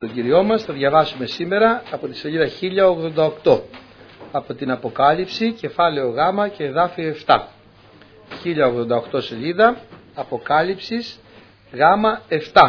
Τον Κυριό μας θα διαβάσουμε σήμερα από τη σελίδα 1088 από την Αποκάλυψη, κεφάλαιο Γ και εδάφιο 7. 1088 σελίδα, Αποκάλυψης Γ 7.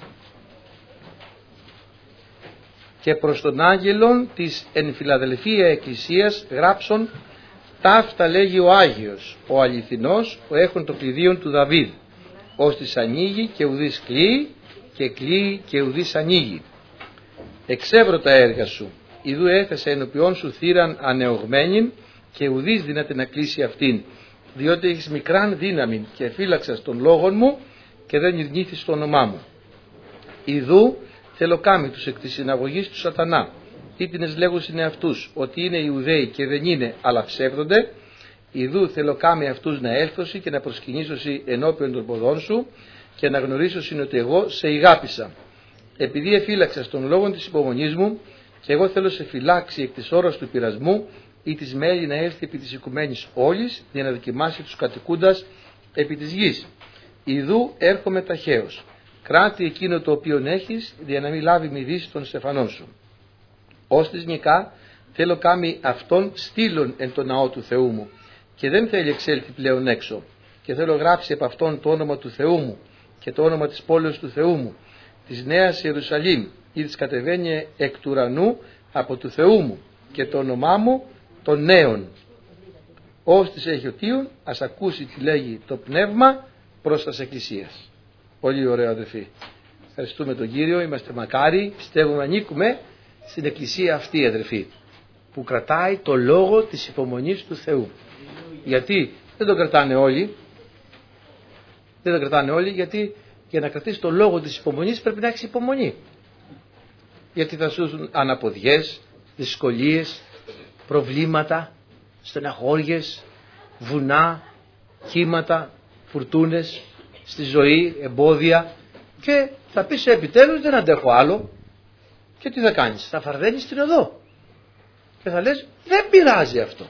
Και προς τον άγγελον της εν Φιλαδελφία εκκλησίας γράψον, ταύτα λέγει ο Άγιος, ο αληθινός, ο έχων το κλειδίον του Δαβίδ, ώστις ανοίγει και ουδείς κλείει, και κλείει και ουδείς ανοίγει. Εξεύρω τα έργα σου, ιδού έθεσα ενωπιών σου θύραν ανεωγμένην, και ουδείς δυνάται να κλείσει αυτήν, διότι έχεις μικράν δύναμη και φύλαξας των λόγων μου και δεν ειρνήθης το όνομά μου. Ιδού θέλω κάμει τους εκ της συναγωγής του σατανά, ήτινες λέγουσιν εαυτούς ότι είναι Ιουδαίοι και δεν είναι, αλλά ψεύδονται. Ιδού θέλω κάμει αυτούς να έλθωσι και να προσκυνήσωσι ενώπιον των ποδών σου και να γνωρίσωσιν ότι εγώ σε ηγάπησα. Επειδή εφύλαξας των λόγων της υπομονής μου, και εγώ θέλω σε φυλάξει εκ της ώρας του πειρασμού, ή της μέλη να έλθει επί της οικουμένης όλης, για να δοκιμάσει τους κατοικούντας επί της γης. Ιδού έρχομαι ταχαίως. Κράτη εκείνο το οποίον έχεις, για να μην λάβει μηδής των στεφανών σου. Ώστις νικά θέλω κάμει αυτόν στήλων εν το ναό του Θεού μου, και δεν θέλει εξέλθει πλέον έξω. Και θέλω γράψει επ' αυτόν το όνομα του Θεού μου και το όνομα της πόλεως του Θεού μου, της Νέας Ιερουσαλήμ, ή της κατεβαίνει εκ του ουρανού από του Θεού μου, και το όνομά μου των νέων. Ώστις έχει οτίον, ας ακούσει τι λέγει το πνεύμα προς τας εκκλησίας. Πολύ ωραίο, αδελφοί. Ευχαριστούμε τον Κύριο, είμαστε μακάρι, πιστεύουμε ανήκουμε στην εκκλησία αυτή, αδελφοί, που κρατάει το λόγο της υπομονής του Θεού. Γιατί δεν τον κρατάνε όλοι, γιατί για να κρατήσει το λόγο της υπομονής πρέπει να έχεις υπομονή. Γιατί θα σου δουν αναποδιές, δυσκολίες, προβλήματα, στεναχώριες, βουνά, κύματα, φουρτούνες στη ζωή, εμπόδια, και θα πεις επιτέλους δεν αντέχω άλλο. Και τι θα κάνεις? Θα φαρδένεις την οδό και θα λες δεν πειράζει αυτό,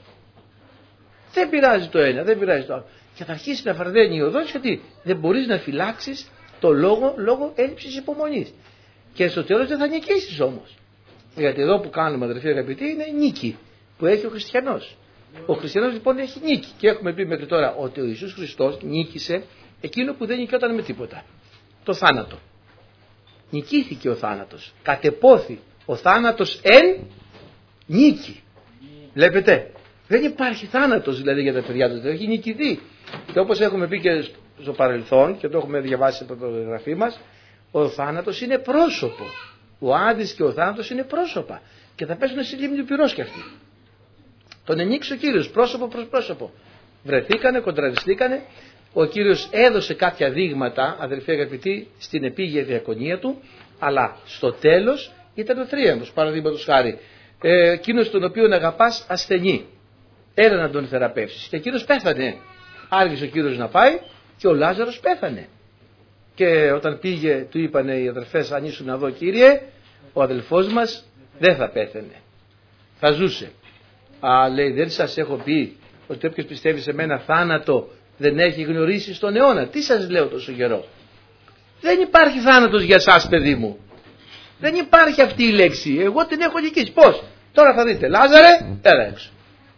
δεν πειράζει το ένα, δεν πειράζει το άλλο, και θα αρχίσει να φαρδένει η οδός, γιατί δεν μπορείς να φυλάξεις το λόγο έλλειψης υπομονής, και στο τέλος δεν θα νικήσεις όμως. Γιατί εδώ που κάνουμε, αδερφοί αγαπητοί, είναι νίκη που έχει ο χριστιανός. Ο χριστιανός λοιπόν έχει νίκη, και έχουμε πει μέχρι τώρα ότι ο Ιησούς Χριστός νίκησε εκείνο που δεν νικιόταν με τίποτα, το θάνατο. Νικήθηκε ο θάνατος, κατεπόθη ο θάνατος εν νίκη. Βλέπετε, δεν υπάρχει θάνατος δηλαδή για τα παιδιά του, έχει νικηθεί. Και όπως έχουμε πει και στο παρελθόν, και το έχουμε διαβάσει από το γραφή μας, ο θάνατος είναι πρόσωπο. Ο Άδης και ο θάνατος είναι πρόσωπα, και θα πέσουν στη λίμνη του πυρός κι αυτοί. Τον ενίξει ο Κύριος πρόσωπο προς πρόσωπο. Βρεθήκανε, κοντραριστήκανε. Ο Κύριος έδωσε κάποια δείγματα, αδελφοί αγαπητοί, στην επίγεια διακονία του, αλλά στο τέλος ήταν ο θρίαμβος. Παραδείγματος χάρη, εκείνος τον οποίον αγαπάς ασθενή, έλα να τον θεραπεύσεις, και εκείνος πέθανε. Άργησε ο Κύριος να πάει και ο Λάζαρος πέθανε. Και όταν πήγε, του είπανε οι αδελφές, αν ήσουν εδώ Κύριε, ο αδελφός μας δεν θα πέθανε, θα ζούσε. Λέει, δεν σας έχω πει ότι όποιος πιστεύει σε μένα θάνατο δεν έχει γνωρίσει στον αιώνα? Τι σας λέω τόσο καιρό? Δεν υπάρχει θάνατος για σας, παιδί μου. Δεν υπάρχει αυτή η λέξη. Εγώ την έχω νικήσει. Πώς? Τώρα θα δείτε. Λάζαρε, έλα έξω.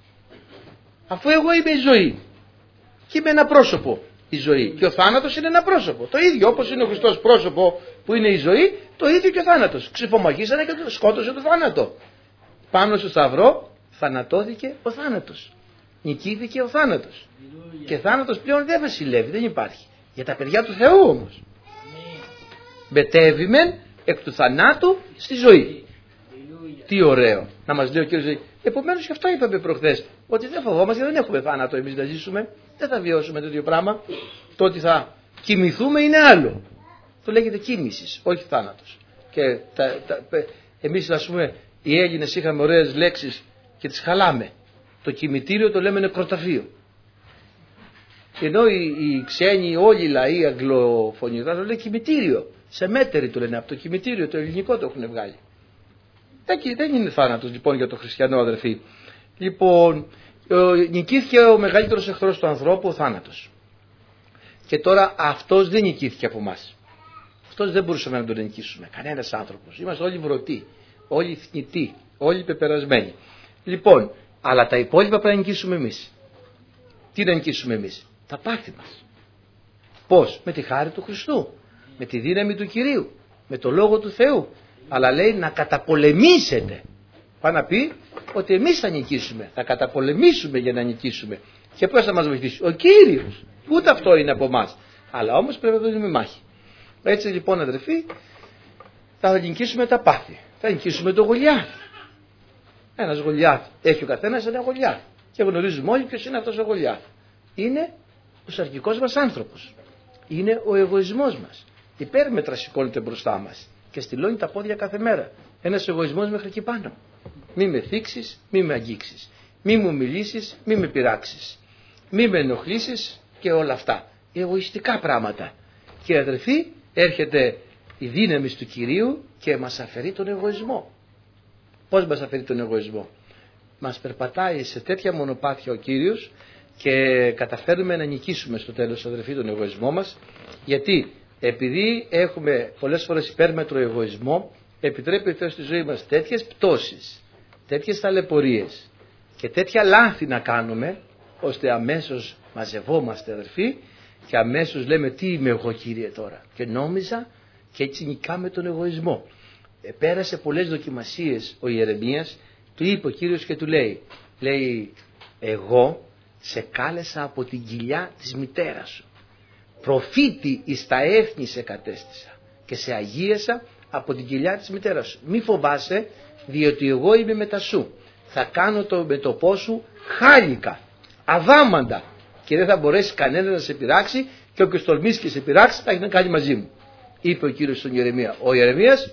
Αφού εγώ είμαι η ζωή και είμαι ένα πρόσωπο η ζωή, και ο θάνατος είναι ένα πρόσωπο. Το ίδιο, όπως είναι ο Χριστός πρόσωπο που είναι η ζωή, το ίδιο και ο θάνατος. Ξυπομαγίσανε και σκότωσε το θάνατο. Πάνω στο σταυρό θανατώθηκε ο θάνατος. Νικήθηκε ο θάνατος. Και θάνατος πλέον δεν βασιλεύει, δεν υπάρχει. Για τα παιδιά του Θεού όμως. Μετέβημεν εκ του θανάτου στη ζωή. Τι ωραίο να μας λέει ο Κύριος. Επομένως και αυτό είπαμε προχθές, ότι δεν φοβόμαστε, δεν έχουμε θάνατο εμείς να ζήσουμε, δεν θα βιώσουμε τέτοιο πράγμα. Το ότι θα κοιμηθούμε είναι άλλο. Το λέγεται κοίμησης, όχι θάνατος. Και εμείς, ας πούμε, οι Έλληνες είχαμε ωραίες λέξεις και τις χαλάμε. Το κημητήριο το λέμε νεκροταφείο. Ενώ οι ξένοι, όλοι οι λαοί αγγλοφωνικοί το λένε κημητήριο. Σε μέτερη το λένε, από το κημητήριο, το ελληνικό το έχουν βγάλει. Δεν είναι θάνατος λοιπόν για τον χριστιανό, αδερφοί. Λοιπόν, νικήθηκε ο μεγαλύτερος εχθρός του ανθρώπου, ο θάνατος. Και τώρα αυτός δεν νικήθηκε από εμάς. Αυτός δεν μπορούσαμε να τον νικήσουμε. Κανένας άνθρωπος. Είμαστε όλοι βρωτοί, όλοι θνητοί, όλοι πεπερασμένοι. Λοιπόν, αλλά τα υπόλοιπα πρέπει να νικήσουμε εμείς. Τι να νικήσουμε εμείς? Τα πάθη μας. Πώς? Με τη χάρη του Χριστού, με τη δύναμη του Κυρίου, με το Λόγο του Θεού. Αλλά λέει να καταπολεμήσετε. Πάει να πει ότι εμείς θα νικήσουμε, θα καταπολεμήσουμε για να νικήσουμε. Και ποιος θα μας βοηθήσει? Ο Κύριος. Ούτε αυτό είναι από εμάς. Αλλά όμως πρέπει να δώσουμε μάχη. Έτσι λοιπόν, αδερφοί, θα νικήσουμε τα πάθη. Θα νικήσουμε το Γολιάθ. Ένας Γολιάθ έχει ο καθένας ένα Γολιάθ. Και γνωρίζουμε όλοι ποιος είναι αυτός ο Γολιάθ. Είναι ο σαρκικός μας άνθρωπος. Είναι ο εγωισμός μας. Υπέρμετρα σηκώνεται μπροστά μας και στυλώνει τα πόδια κάθε μέρα. Ένας εγωισμός μέχρι εκεί πάνω. Μη με θίξεις, μη με αγγίξεις. Μη μου μιλήσεις, μη με πειράξεις. Μη με ενοχλήσεις και όλα αυτά. Εγωιστικά πράγματα. Και αδερφοί, έρχεται η δύναμη του Κυρίου και μας αφαιρεί τον εγωισμό. Πώς μας αφαιρεί τον εγωισμό? Μας περπατάει σε τέτοια μονοπάτια ο Κύριος και καταφέρουμε να νικήσουμε στο τέλος, αδερφοί, τον εγωισμό μας. Γιατί? Επειδή έχουμε πολλές φορές υπέρμετρο εγωισμό, επιτρέπει ο Θεός στη ζωή μας τέτοιες πτώσεις, τέτοιες ταλαιπωρίες και τέτοια λάθη να κάνουμε, ώστε αμέσως μαζευόμαστε, αδερφοί, και αμέσως λέμε τι είμαι εγώ, Κύριε, τώρα? Και νόμιζα, και έτσι νικάμε τον εγωισμό. Πέρασε πολλές δοκιμασίες ο Ιερεμίας, του είπε ο Κύριος και του λέει εγώ σε κάλεσα από την κοιλιά της μητέρας σου, προφήτη εις τα έθνη σε κατέστησα και σε αγίασα από την κοιλιά της μητέρας σου. Μη φοβάσαι, διότι εγώ είμαι μετά σου. Θα κάνω το μετωπό σου χάλικα, αδάμαντα, και δεν θα μπορέσει κανένα να σε πειράξει, και όποιος τολμήσει και σε πειράξει θα έχει να κάνει μαζί μου. Είπε ο Κύριος στον Ιερεμία. Ο Ιερεμίας,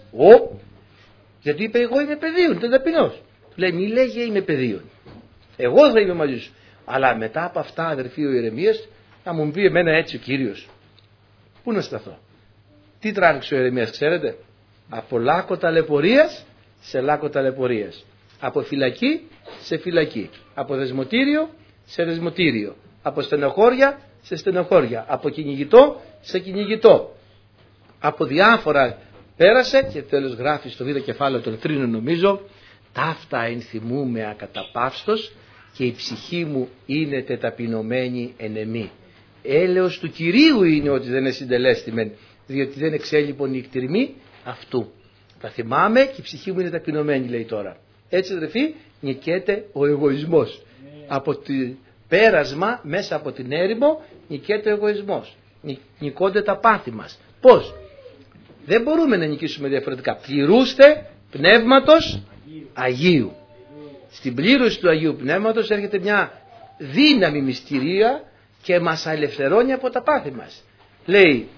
γιατί είπε εγώ είμαι παιδίον, ήταν ταπεινός. Του λέει μη λέγε είμαι παιδίον. Εγώ θα είμαι μαζί σου. Αλλά μετά από αυτά, αδερφοί, ο Ιερεμίας θα μου πει εμένα έτσι ο Κύριος. Πού να σταθώ? Τι τράβηξε ο Ιερεμίας, ξέρετε? Από λάκκο ταλαιπωρίας σε λάκκο ταλαιπωρίας. Από φυλακή σε φυλακή. Από δεσμοτήριο σε δεσμοτήριο. Από στενοχώρια σε στενοχώρια. Από κυνηγητό σε κυνηγητό. Από διάφορα πέρασε και τέλος γράφει στο β' κεφάλαιο των Θρήνων, νομίζω, ταύτα ενθυμούμε ακαταπαύστος και η ψυχή μου είναι τεταπεινωμένη εν εμή. Έλεος του Κυρίου είναι ότι δεν συντελέστημεν, διότι δεν εξέλιπον η εκτιρμή αυτού. Τα θυμάμαι και η ψυχή μου είναι ταπεινωμένη, λέει τώρα. Έτσι, αδερφοί, νικέται ο εγωισμός. Από το πέρασμα μέσα από την έρημο νικέται ο εγωισμός. Νικώνται τα πάθη μας. Πώς? Δεν μπορούμε να νικήσουμε διαφορετικά. Πληρούστε πνεύματος Αγίου. Στην πλήρωση του Αγίου Πνεύματος έρχεται μια δύναμη μυστηρία και μας ελευθερώνει από τα πάθη μας. Λέει,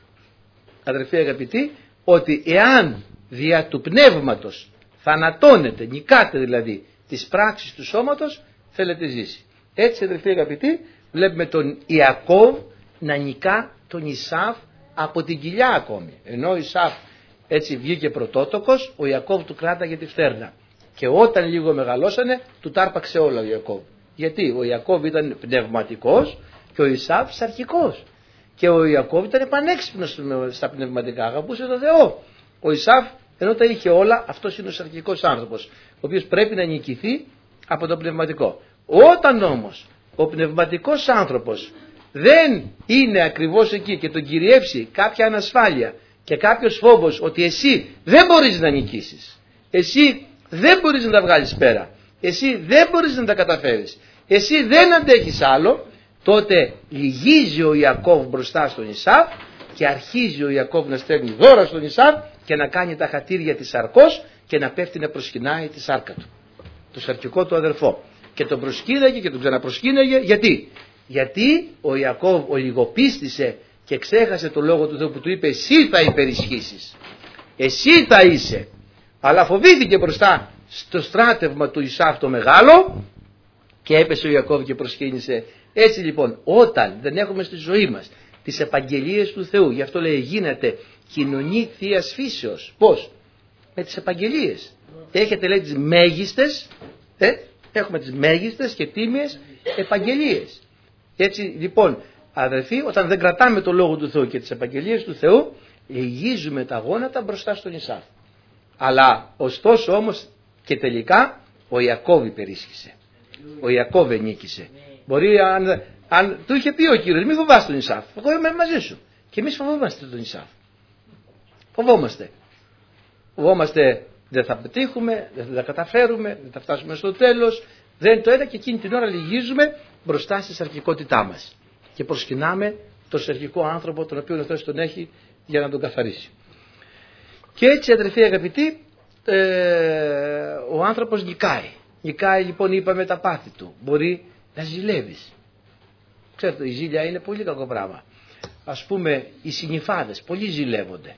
αδερφοί αγαπητοί, ότι εάν δια του πνεύματος θανατώνετε, νικάτε δηλαδή τις πράξεις του σώματος, θέλετε ζήσει. Έτσι, αδερφοί αγαπητοί, βλέπουμε τον Ιακώβ να νικά τον Ισάβ από την κοιλιά ακόμη. Ενώ ο Ισάβ έτσι βγήκε πρωτότοκος, ο Ιακώβ του κράταγε τη φτέρνα. Και όταν λίγο μεγαλώσανε, του τάρπαξε όλα ο Ιακώβ. Γιατί ο Ιακώβ ήταν πνευματικός και ο Ισάβ σαρκικός. Και ο Ιακώβ ήταν πανέξυπνος στα πνευματικά, αγαπούσε τον Θεό. Ο Ισάβ, ενώ τα είχε όλα, αυτός είναι ο σαρκικός άνθρωπος, ο οποίος πρέπει να νικηθεί από το πνευματικό. Όταν όμως ο πνευματικός άνθρωπος δεν είναι ακριβώς εκεί και τον κυριεύσει κάποια ανασφάλεια και κάποιος φόβος ότι εσύ δεν μπορείς να νικήσεις, εσύ δεν μπορείς να τα βγάλεις πέρα, εσύ δεν μπορείς να τα καταφέρεις, εσύ δεν αντέχεις άλλο, τότε λυγίζει ο Ιακώβ μπροστά στον Ισάβ και αρχίζει ο Ιακώβ να στέλνει δώρα στον Ισάβ και να κάνει τα χατήρια της σαρκός και να πέφτει να προσκυνάει τη σάρκα του, το σαρκικό του αδερφό. Και τον προσκύναγε και τον ξαναπροσκύναγε. Γιατί ο Ιακώβ ολιγοπίστησε και ξέχασε το λόγο του Θεού που του είπε εσύ θα υπερισχύσεις, εσύ θα είσαι. Αλλά φοβήθηκε μπροστά στο στράτευμα του Ισάβ το μεγάλο και έπεσε ο Ιακώβ και προσκύνησε. Έτσι λοιπόν, όταν δεν έχουμε στη ζωή μας τις επαγγελίες του Θεού, γι' αυτό λέει γίνεται κοινωνή Θείας φύσεως. Πώς? Με τις επαγγελίες. Έχετε, λέει, τις μέγιστες, έχουμε τις μέγιστες και τίμιες επαγγελίες. Έτσι λοιπόν, αδερφοί, όταν δεν κρατάμε το λόγο του Θεού και τις επαγγελίες του Θεού, λυγίζουμε τα γόνατα μπροστά στον Ησάβ. Αλλά ωστόσο όμως και τελικά ο Ιακώβ υπερίσχυσε. Ο Ιακώβ νίκησε. Μπορεί αν του είχε πει ο Κύριος, μην φοβάσαι τον Ησάβ, εγώ είμαι μαζί σου. Και εμείς φοβόμαστε τον Ησάβ. Φοβόμαστε δεν θα πετύχουμε, δεν θα καταφέρουμε, δεν θα φτάσουμε στο τέλος. Δεν το ένα, και εκείνη την ώρα λυγίζουμε μπροστά στη σαρκικότητά μας. Και προσκυνάμε τον σαρκικό άνθρωπο, τον οποίο ο Θεός τον έχει για να τον καθαρίσει. Και έτσι, αδερφοί αγαπητοί, ο άνθρωπος νικάει. Νικάει λοιπόν, είπαμε, τα πάθη του. Μπορεί να ζηλεύεις. Ξέρετε, η ζήλια είναι πολύ κακό πράγμα. Ας πούμε, οι συνυφάδες πολλοί ζηλεύονται.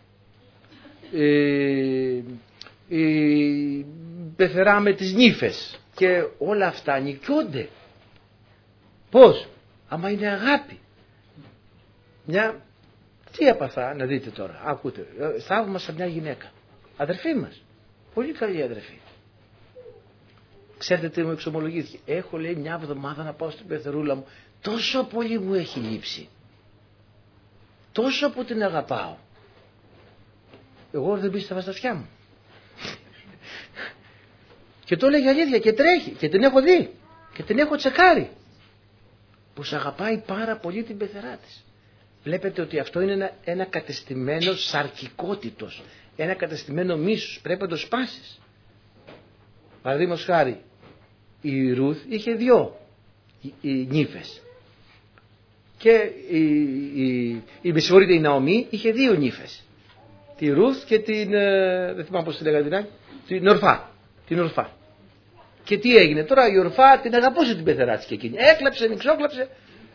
Η πεθερά με τις νύφες και όλα αυτά νικιούνται. Πώς? Άμα είναι αγάπη. Τι έπαθα, να δείτε τώρα, ακούτε, θαύμασα μια γυναίκα, αδερφή μας, πολύ καλή αδερφή. Ξέρετε τι μου εξομολογήθηκε? Έχω, λέει, μια εβδομάδα να πάω στην πεθερούλα μου, τόσο πολύ μου έχει λείψει, τόσο που την αγαπάω. Εγώ δεν πίστευα στα αυτιά μου. Και το έλεγε αλήθεια και τρέχει και την έχω δει και την έχω τσεκάρει πως αγαπάει πάρα πολύ την πεθερά της. Βλέπετε ότι αυτό είναι ένα κατεστημένο σαρκικότητος, ένα κατεστημένο μίσους, πρέπει να το σπάσεις. Παραδείγματος χάρη, η Ρουθ είχε 2 νύφες και η Ναομή είχε 2 νύφες, τη Ρουθ και την, δεν θυμάμαι πώς τη λέγανε, την Ορφά. Και τι έγινε τώρα? Η Ορφά την αγαπούσε την πεθερά της και εκείνη, έκλαψε, νιξόκλαψε.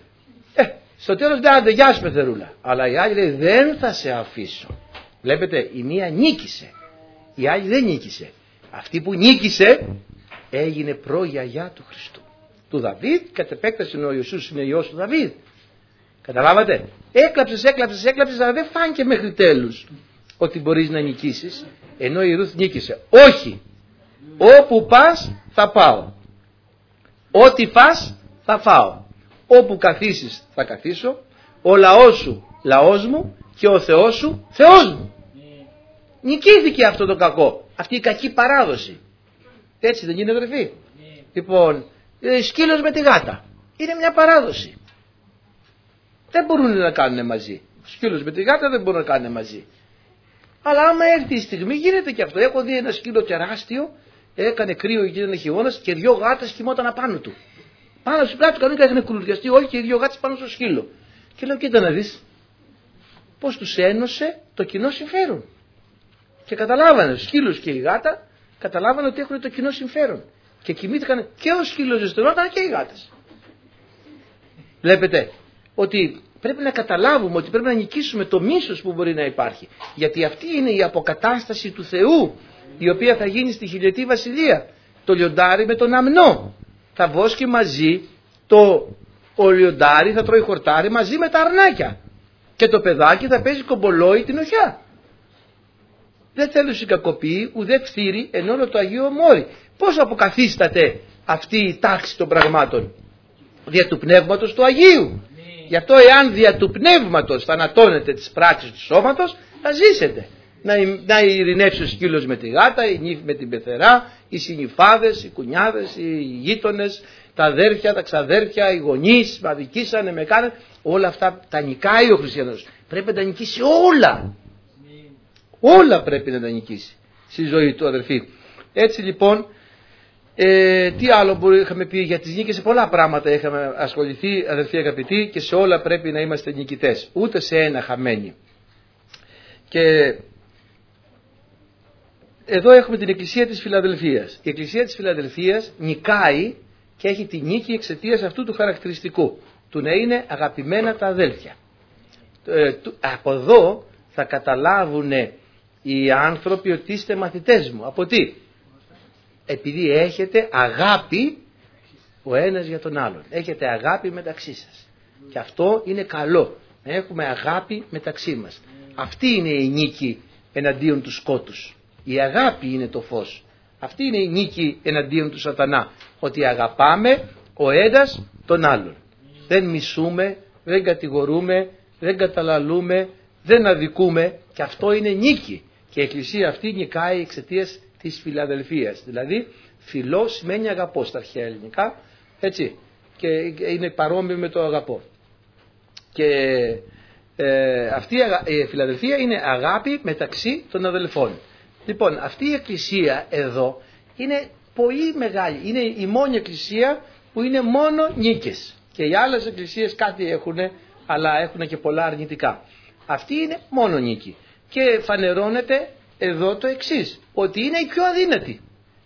Στο τέλος λέει, άντε, γεια σου πεθερούλα. Αλλά η άλλη λέει, δεν θα σε αφήσω. Βλέπετε, η μία νίκησε, η άλλη δεν νίκησε. Αυτή που νίκησε έγινε προγιαγιά του Χριστού, του Δαβίδ. Κατ' επέκταση ο Ιησούς είναι υιός του Δαβίδ. Καταλάβατε? Έκλαψες, αλλά δεν φάνηκε μέχρι τέλους ότι μπορείς να νικήσεις. Ενώ η Ρουθ νίκησε. Όχι, όπου πας θα πάω, ό,τι φας θα φάω, όπου καθίσεις θα καθίσω, ο λαός σου λαός μου και ο Θεός σου Θεός μου. Νικήθηκε αυτό το κακό, αυτή η κακή παράδοση. Έτσι δεν είναι, αδερφοί? Λοιπόν, σκύλος με τη γάτα είναι μια παράδοση. Δεν μπορούν να κάνουν μαζί. Σκύλος με τη γάτα δεν μπορούν να κάνουν μαζί. Αλλά άμα έρθει η στιγμή γίνεται και αυτό. Έχω δει ένα σκύλο τεράστιο, έκανε κρύο, γίνεται χειμώνας και 2 γάτες κοιμόταν απάνω του. Πάνω στην πλάτη του κανονικά είχαν κουλουριαστεί όλοι και οι 2 γάτες πάνω στο σκύλο. Και λέω, κοίτα να δεις πώς τους ένωσε το κοινό συμφέρον. Και καταλάβανε, ο σκύλος και η γάτα καταλάβανε ότι έχουν το κοινό συμφέρον. Και κοιμήθηκαν και ο σκύλος ζεσθενόταν και οι γάτες. Βλέπετε ότι πρέπει να καταλάβουμε ότι πρέπει να νικήσουμε το μίσος που μπορεί να υπάρχει. Γιατί αυτή είναι η αποκατάσταση του Θεού, η οποία θα γίνει στη χιλιετή βασιλεία. Το λιοντάρι με τον αμνό. Θα βόσκει μαζί, ο λιοντάρι θα τρώει χορτάρι μαζί με τα αρνάκια. Και το παιδάκι θα παίζει κομπολόι την οχιά. Δεν θέλω κακοποιεί ουδέ φθήρι εν όλο το Αγίο Μόρι. Πώς αποκαθίσταται αυτή η τάξη των πραγμάτων? Δια του πνεύματος του Αγίου. Γι' αυτό εάν δια του πνεύματος θανατώνετε τις πράξεις του σώματος, θα ζήσετε. Να ειρηνεύσει ο σκύλος με τη γάτα, η νύφη με την πεθερά, οι συνυφάδες, οι κουνιάδες, οι γείτονες, τα αδέρφια, τα ξαδέρφια, οι γονείς, με αδικήσανε, με κάνανε. Όλα αυτά τα νικάει ο χριστιανός. Πρέπει να τα νικήσει όλα. Όλα πρέπει να τα νικήσει στη ζωή του, αδερφοί. Έτσι λοιπόν, τι άλλο είχαμε πει για τις νίκες? Σε πολλά πράγματα είχαμε ασχοληθεί, αδερφοί αγαπητοί, και σε όλα πρέπει να είμαστε νικητές. Ούτε σε ένα χαμένοι. Και εδώ έχουμε την Εκκλησία της Φιλαδελφίας. Η Εκκλησία της Φιλαδελφίας νικάει και έχει τη νίκη εξαιτίας αυτού του χαρακτηριστικού, του να είναι αγαπημένα τα αδέλφια. Από εδώ θα καταλάβουν οι άνθρωποι ότι είστε μαθητές μου. Από τι? Επειδή έχετε αγάπη ο ένας για τον άλλον. Έχετε αγάπη μεταξύ σας. Και αυτό είναι καλό. Να έχουμε αγάπη μεταξύ μας. Αυτή είναι η νίκη εναντίον του σκότους. Η αγάπη είναι το φως. Αυτή είναι η νίκη εναντίον του σατανά. Ότι αγαπάμε ο ένας τον άλλον. Δεν μισούμε, δεν κατηγορούμε, δεν καταλαλούμε, δεν αδικούμε Και αυτό είναι νίκη. Και η εκκλησία αυτή νικάει εξαιτίας της Φιλαδελφίας. Δηλαδή φιλό σημαίνει αγαπώ στα αρχαία ελληνικά, έτσι, και είναι παρόμοιο με το αγαπώ. Και αυτή η Φιλαδελφία είναι αγάπη μεταξύ των αδελφών. Λοιπόν, αυτή η εκκλησία εδώ είναι πολύ μεγάλη. Είναι η μόνη εκκλησία που είναι μόνο νίκες. Και οι άλλες εκκλησίες κάτι έχουν, αλλά έχουν και πολλά αρνητικά. Αυτή είναι μόνο νίκη. Και φανερώνεται εδώ το εξής, ότι είναι η πιο αδύνατη.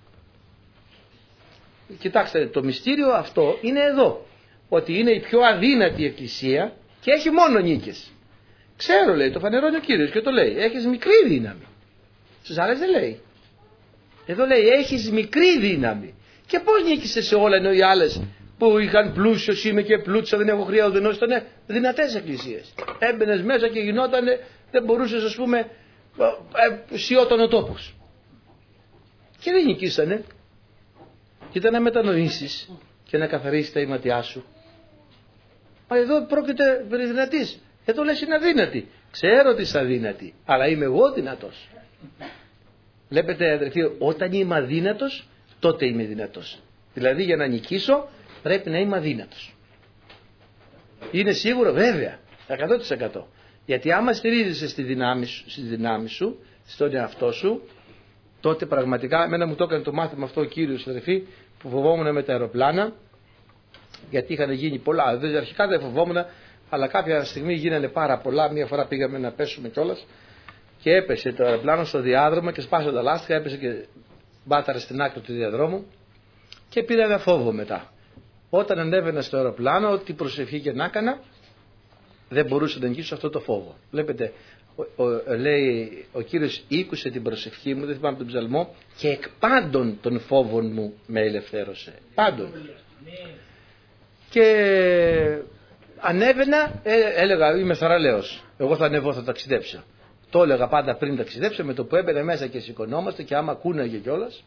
Κοιτάξτε, το μυστήριο αυτό είναι εδώ, ότι είναι η πιο αδύνατη εκκλησία και έχει μόνο νίκες. Ξέρω, λέει, το φανερώνει ο Κύριος και το λέει, έχεις μικρή δύναμη. Στους άλλες δεν λέει. Εδώ λέει, έχεις μικρή δύναμη. Και πώς νίκησες σε όλα, ενώ οι άλλες που είχαν πλούσιος είμαι και πλούτσα, δεν έχω χρειά ουδενός, ήταν δυνατές εκκλησίες. Έμπαινες μέσα και γινότανε, δεν μπορούσες, ας πούμε, σιώταν ο τόπος. Και δεν νικήσανε. Κοίτα να μετανοήσεις και να καθαρίσεις τα ηματιά σου. Μα εδώ πρόκειται περί δυνατής. Εδώ λες είναι αδύνατη. Ξέρω ότι είσαι αδύνατη, αλλά είμαι εγώ δυνατός. Βλέπετε αδερφοί, όταν είμαι αδύνατος, τότε είμαι δυνατός. Δηλαδή για να νικήσω πρέπει να είμαι αδύνατος. Είναι σίγουρο, βέβαια, 100%. Γιατί άμα στηρίζεσαι στη δυνάμει σου, στον εαυτό σου, τότε πραγματικά, εμένα μου το έκανε το μάθημα αυτό ο Κύριος, αδερφοί, που φοβόμουν με τα αεροπλάνα, γιατί είχαν γίνει πολλά. Αρχικά δεν φοβόμουν, αλλά κάποια στιγμή γίνανε πάρα πολλά. Μία φορά πήγαμε να πέσουμε κιόλας και έπεσε το αεροπλάνο στο διάδρομο και σπάσαν τα λάστιχα, έπεσε και μπάταρε στην άκρη του διαδρόμου και πήρα ένα φόβο μετά. Όταν ανέβαινα στο αεροπλάνο, ό,τι προσευχή και να έκανα, δεν μπορούσα να νικήσω αυτό το φόβο. Βλέπετε, λέει ο Κύριος, ήκουσε την προσευχή μου, δεν θυμάμαι τον ψαλμό, και εκ πάντων των φόβων μου με ελευθέρωσε. Πάντων. Και ανέβαινα, έλεγα, είμαι θαραλέος, εγώ θα ανεβώ, θα ταξιδέψω. Το έλεγα πάντα πριν ταξιδέψω, με το που έμπαινε μέσα και σηκωνόμαστε και άμα κούναγε κιόλας.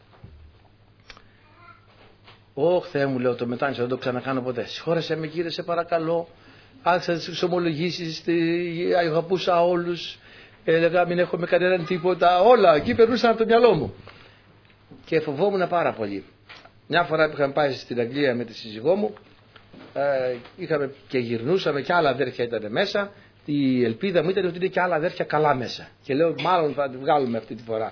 Θεέ μου, λέω, το μετάνιωσα, δεν το ξανακάνω ποτέ. Συγχώρεσέ με, Κύριε, σε παρακαλώ. Άρχισα να τις εξομολογήσεις, αγαπούσα όλους, έλεγα μην έχω με κανέναν τίποτα, όλα εκεί περνούσαν από το μυαλό μου. Και φοβόμουν πάρα πολύ. Μια φορά που είχαμε πάει στην Αγγλία με τη σύζυγό μου, είχαμε και γυρνούσαμε και άλλα αδέρφια ήταν μέσα. Η ελπίδα μου ήταν ότι είναι και άλλα αδέρφια καλά μέσα. Και λέω μάλλον θα τη βγάλουμε αυτή τη φορά.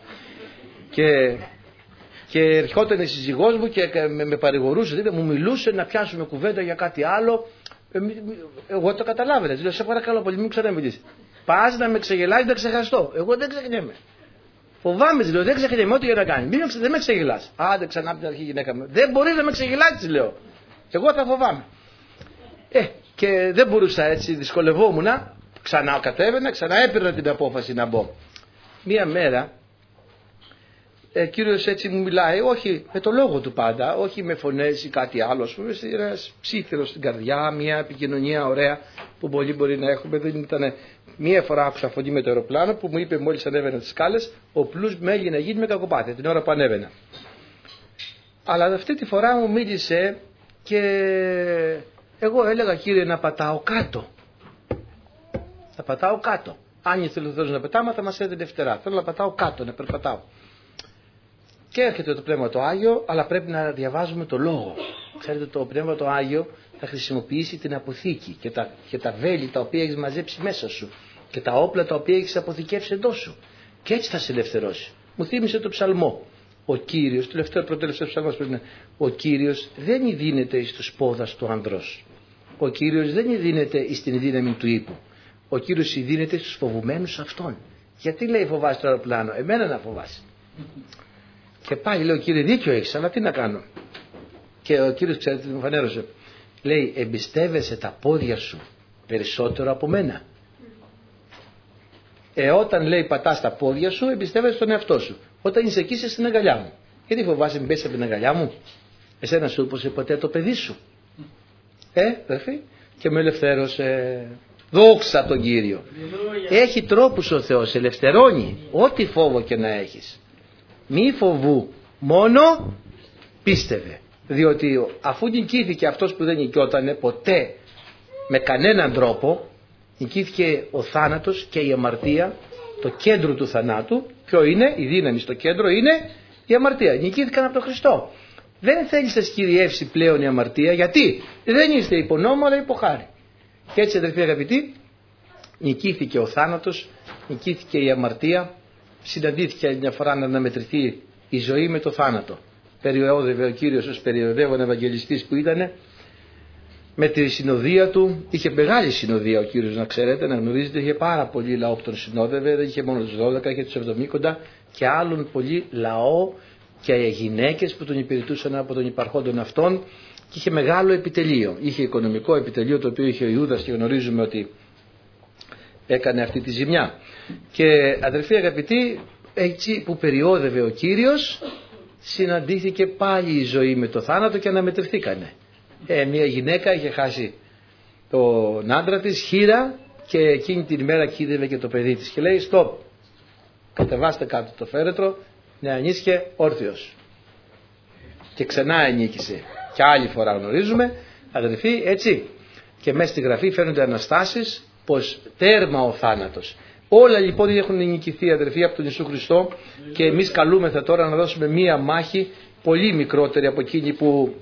Και ερχόταν η σύζυγός μου και με παρηγορούσε, μου μιλούσε να πιάσουμε κουβέντα για κάτι άλλο. Εγώ το καταλάβαινα. Λέω, σε παρακαλώ πολύ, μην ξαναμιλήσει. Πας να με ξεγελάσει, να ξεχαστώ. Εγώ δεν ξεχνιέμαι. Φοβάμαι, λέω, δεν ξεχνιέμαι ό,τι για να κάνει. Δεν με ξεγελάς. Άντε ξανά από την αρχή, γυναίκα μου. Δεν μπορείς να με ξεγελάσεις, λέω. Εγώ θα φοβάμαι. Και δεν μπορούσα έτσι, δυσκολευόμουν. Ξανά κατέβαινα, ξανά έπαιρνα την απόφαση να μπω. Μία μέρα, Κύριος έτσι μου μιλάει, όχι με το λόγο του πάντα, όχι με φωνές ή κάτι άλλο, ας πούμε, ένας ψήθυρος στην καρδιά, μια επικοινωνία ωραία που πολλοί μπορεί να έχουμε. Δεν ήταν μία φορά άκουσα φωνή με το αεροπλάνο που μου είπε μόλις ανέβαινα τις σκάλες, ο πλούς με έγινε να γίνει με κακοπάθεια την ώρα που ανέβαινα. Αλλά αυτή τη φορά μου μίλησε και εγώ έλεγα, Κύριε, να πατάω κάτω. Να πατάω κάτω. Αν ήθελε ο Θεός να πετάω, θα μας έδινε φτερά. Θέλω να πατάω κάτω, να περπατάω. Και έρχεται το Πνεύμα το Άγιο, αλλά πρέπει να διαβάζουμε το Λόγο. Ξέρετε, το Πνεύμα το Άγιο θα χρησιμοποιήσει την αποθήκη και τα βέλη τα οποία έχεις μαζέψει μέσα σου και τα όπλα τα οποία έχεις αποθηκεύσει εντός σου. Και έτσι θα σε ελευθερώσει. Μου θύμισε το ψαλμό. Ο Κύριος, προτελευταίο ψαλμός πρέπει να είναι, ο Κύριος δεν δίνεται εις τους πόδας του ανδρός. Ο Κύριος δεν δίνεται εις την δύναμη του ύπου. Ο Κύριος δίνεται στους φοβουμένους αυτών. Γιατί λέει φοβάσαι το αεροπλάνο, εμένα να φοβάσαι. Και πάλι λέω, Κύριε, δίκιο έχεις, αλλά τι να κάνω. Και ο Κύριος, ξέρετε τι μου φανέρωσε. Λέει, εμπιστεύεσαι τα πόδια σου περισσότερο από μένα. Όταν λέει πατάς τα πόδια σου, εμπιστεύεσαι τον εαυτό σου. Όταν είσαι εκεί, είσαι στην αγκαλιά μου. Γιατί φοβάσαι μην πέσει από την αγκαλιά μου. Εσένα σου είπε ποτέ το παιδί σου. Αδερφή. Και με ελευθέρωσε. Δόξα τον Κύριο. Έχει τρόπους ο Θεός, ελευθερώνει. Ό,τι φόβο και να έχεις. Μη φοβού, μόνο πίστευε. Διότι αφού νικήθηκε αυτός που δεν νικιότανε ποτέ με κανέναν τρόπο, νικήθηκε ο θάνατος και η αμαρτία, το κέντρο του θανάτου. Ποιο είναι? Η δύναμη στο κέντρο είναι η αμαρτία. Νικήθηκαν από τον Χριστό. Δεν θέλει να σας κυριεύσει πλέον η αμαρτία. Γιατί? Δεν είστε υπό νόμο αλλά υπό χάρη. Και έτσι, αδελφοί αγαπητοί, νικήθηκε ο θάνατος, νικήθηκε η αμαρτία. Συναντήθηκε μια φορά να αναμετρηθεί η ζωή με το θάνατο. Περιοδεύε ο Κύριος ως περιοδεύων Ευαγγελιστής που ήταν, με τη συνοδεία του. Είχε μεγάλη συνοδεία ο Κύριος, να ξέρετε, να γνωρίζετε. Είχε πάρα πολύ λαό που τον συνόδευε. Δεν είχε μόνο τους 12, είχε τους 70 και άλλον πολύ λαό και γυναίκες που τον υπηρετούσαν από τον υπαρχόντον αυτόν. Και είχε μεγάλο επιτελείο. Είχε οικονομικό επιτελείο, το οποίο είχε ο Ιούδας και γνωρίζουμε ότι έκανε αυτή τη ζημιά. Και αδελφοί αγαπητοί, έτσι που περιόδευε ο Κύριος, συναντήθηκε πάλι η ζωή με το θάνατο και αναμετρηθήκανε. Μια γυναίκα είχε χάσει τον άντρα της, χήρα, και εκείνη την ημέρα κοίτευε και το παιδί της και λέει stop, κατεβάστε κάτω το φέρετρο, νεανίσχε όρθιος. Και ξανά ενίκησε. Και άλλη φορά γνωρίζουμε, αδελφοί, έτσι. Και μέσα στη Γραφή φαίνονται αναστάσεις πως τέρμα ο θάνατος. Όλα λοιπόν έχουν νικηθεί, αδελφοί, από τον Ιησού Χριστό, και εμείς καλούμεθα τώρα να δώσουμε μία μάχη πολύ μικρότερη από εκείνη που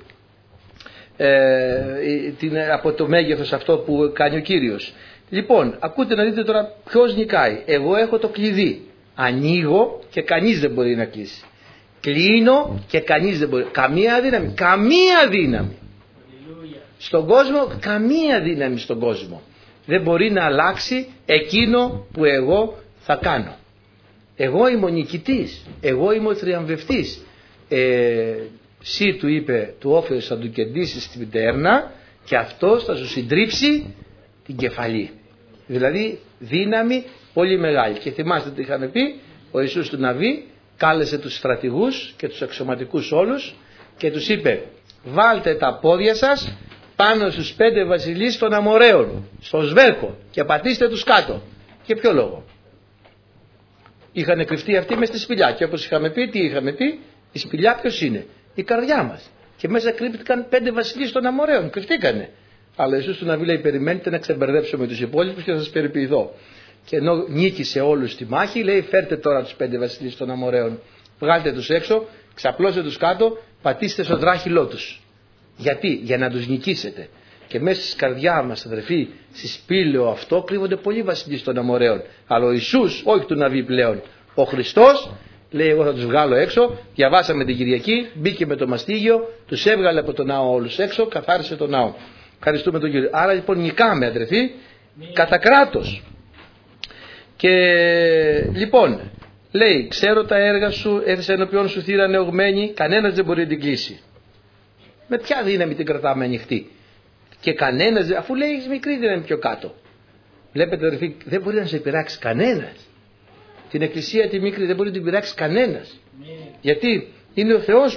από το μέγεθος αυτό που κάνει ο Κύριος. Λοιπόν, ακούτε να δείτε τώρα ποιος νικάει. Εγώ έχω το κλειδί. Ανοίγω και κανείς δεν μπορεί να κλείσει. Κλείνω και κανείς δεν μπορεί. Καμία δύναμη. Καμία δύναμη. Στον κόσμο, καμία δύναμη στον κόσμο δεν μπορεί να αλλάξει εκείνο που εγώ θα κάνω. Εγώ είμαι ο νικητής. Εγώ είμαι ο θριαμβευτής. Συ του είπε, του όφερες θα του κεντήσεις στην πτέρνα και αυτός θα σου συντρίψει την κεφαλή. Δηλαδή δύναμη πολύ μεγάλη. Και θυμάστε τι είχαμε πει, ο Ιησούς του Ναβί κάλεσε τους στρατηγούς και τους αξιωματικούς όλους και τους είπε, βάλτε τα πόδια σας πάνω στους 5 βασιλείς των Αμοραίων, στο σβέρκο, και πατήστε τους κάτω. Και ποιο λόγο? Είχαν κρυφτεί αυτοί μες στη σπηλιά. Και όπως είχαμε πει, τι είχαμε πει? Η σπηλιά ποιος είναι? Η καρδιά μας. Και μέσα κρύφτηκαν 5 βασιλείς των Αμοραίων. Κρυφτήκανε. Αλλά Ιησούς του Ναβί λέει, περιμένετε να ξεμπερδέψω με τους υπόλοιπους και θα σας περιποιηθώ. Και ενώ νίκησε όλους στη μάχη, λέει, φέρτε τώρα τους 5 βασιλείς των Αμοραίων. Βγάλτε τους έξω, ξαπλώστε τους κάτω, πατήστε στο δράχυλό τους. Γιατί? Για να τους νικήσετε. Και μέσα στη καρδιά μας, αδερφοί, στη σπήλαιο αυτό κρύβονται πολλοί βασιλείς των Αμοραίων. Αλλά ο Ιησούς, όχι του Ναβί πλέον, ο Χριστός, λέει, εγώ θα τους βγάλω έξω. Διαβάσαμε την Κυριακή, μπήκε με το μαστίγιο, τους έβγαλε από το ναό όλους έξω, καθάρισε το ναό. Ευχαριστούμε τον Κύριο. Άρα λοιπόν νικάμε, αδερφοί, κατά κράτος. Και λοιπόν, λέει, ξέρω τα έργα σου, έθεσα ενώπιον σου θύρα νεωγμένη, κανένας δεν μπορεί να την κλείσει. Με ποια δύναμη την κρατάμε ανοιχτή? Και κανένας, αφού λέει έχεις μικρή δύναμη πιο κάτω. Βλέπετε, αδερφοί, δεν μπορεί να σε πειράξει κανένας. Την εκκλησία τη μικρή δεν μπορεί να την πειράξει κανένας. Γιατί είναι ο Θεός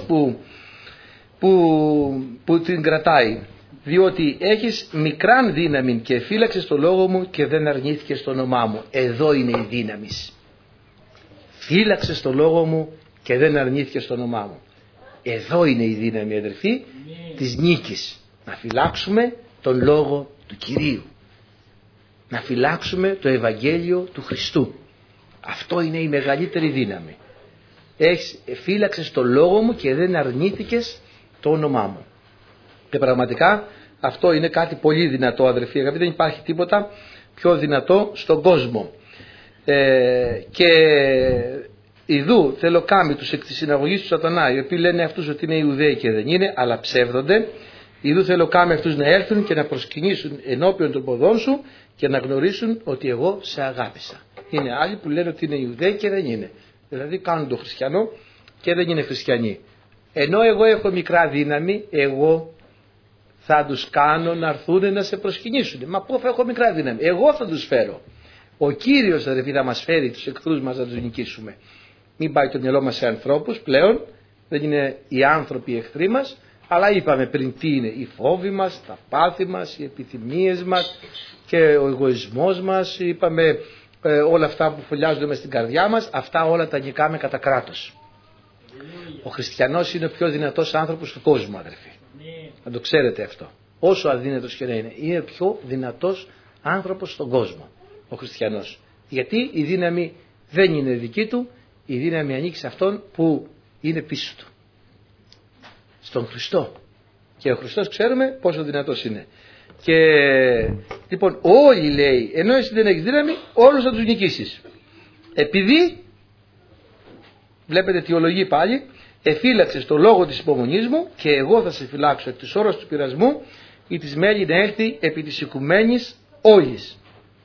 που την κρατάει. Διότι έχεις μικράν δύναμη και φύλαξες το λόγο μου και δεν αρνήθηκες το όνομά μου. Εδώ είναι η δύναμη. Φύλαξες το λόγο μου και δεν αρνήθηκες το όνομά μου. Εδώ είναι η δύναμη, αδερφοί, της νίκης. Να φυλάξουμε τον λόγο του Κυρίου. Να φυλάξουμε το Ευαγγέλιο του Χριστού. Αυτό είναι η μεγαλύτερη δύναμη. Φύλαξες το λόγο μου και δεν αρνήθηκες το όνομά μου. Και πραγματικά αυτό είναι κάτι πολύ δυνατό, αδερφοί αγαπητοί. Δεν υπάρχει τίποτα πιο δυνατό στον κόσμο. Και ιδού θέλω κάμοι τους εκ της συναγωγής του Σατανά, οι οποίοι λένε αυτούς ότι είναι Ιουδαίοι και δεν είναι, αλλά ψεύδονται. Ιδού θέλω κάμοι αυτούς να έρθουν και να προσκυνήσουν ενώπιον των ποδών σου και να γνωρίσουν ότι εγώ σε αγάπησα. Είναι άλλοι που λένε ότι είναι Ιουδαίοι και δεν είναι. Δηλαδή κάνουν τον χριστιανό και δεν είναι χριστιανοί. Ενώ εγώ έχω μικρά δύναμη, εγώ θα τους κάνω να έρθουν να σε προσκυνήσουν. Μα πού θα έχω μικρά δύναμη? Εγώ θα τους φέρω. Ο Κύριος, αδερφοί, θα μας φέρει τους εχθρούς μας να τους νικήσουμε. Μην πάει το μυαλό μας σε ανθρώπους πλέον. Δεν είναι οι άνθρωποι οι εχθροί μας. Αλλά είπαμε πριν τι είναι οι φόβοι μας, τα πάθη μας, οι επιθυμίες μας και ο εγωισμός μας. Είπαμε όλα αυτά που φωλιάζονται μες στην καρδιά μας. Αυτά όλα τα νικάμε κατά κράτος. Ο χριστιανός είναι ο πιο δυνατός άνθρωπος του κόσμου, αδερφοί. Να το ξέρετε αυτό. Όσο αδύνατος και να είναι ο πιο δυνατός άνθρωπος στον κόσμο ο χριστιανός. Γιατί η δύναμη Δεν είναι δική του, η δύναμη ανήκει σε αυτόν που είναι πίσω του. Στον Χριστό. Και ο Χριστός ξέρουμε πόσο δυνατός είναι. Και λοιπόν όλοι, λέει, ενώ εσύ δεν έχεις δύναμη, όλους θα τους νικήσεις. Επειδή, βλέπετε αιτιολογεί πάλι, εφύλαξες το λόγο της υπομονής μου και εγώ θα σε φυλάξω εκ της ώρας του πειρασμού ή της μέλη να έλθει επί της οικουμένης όλης.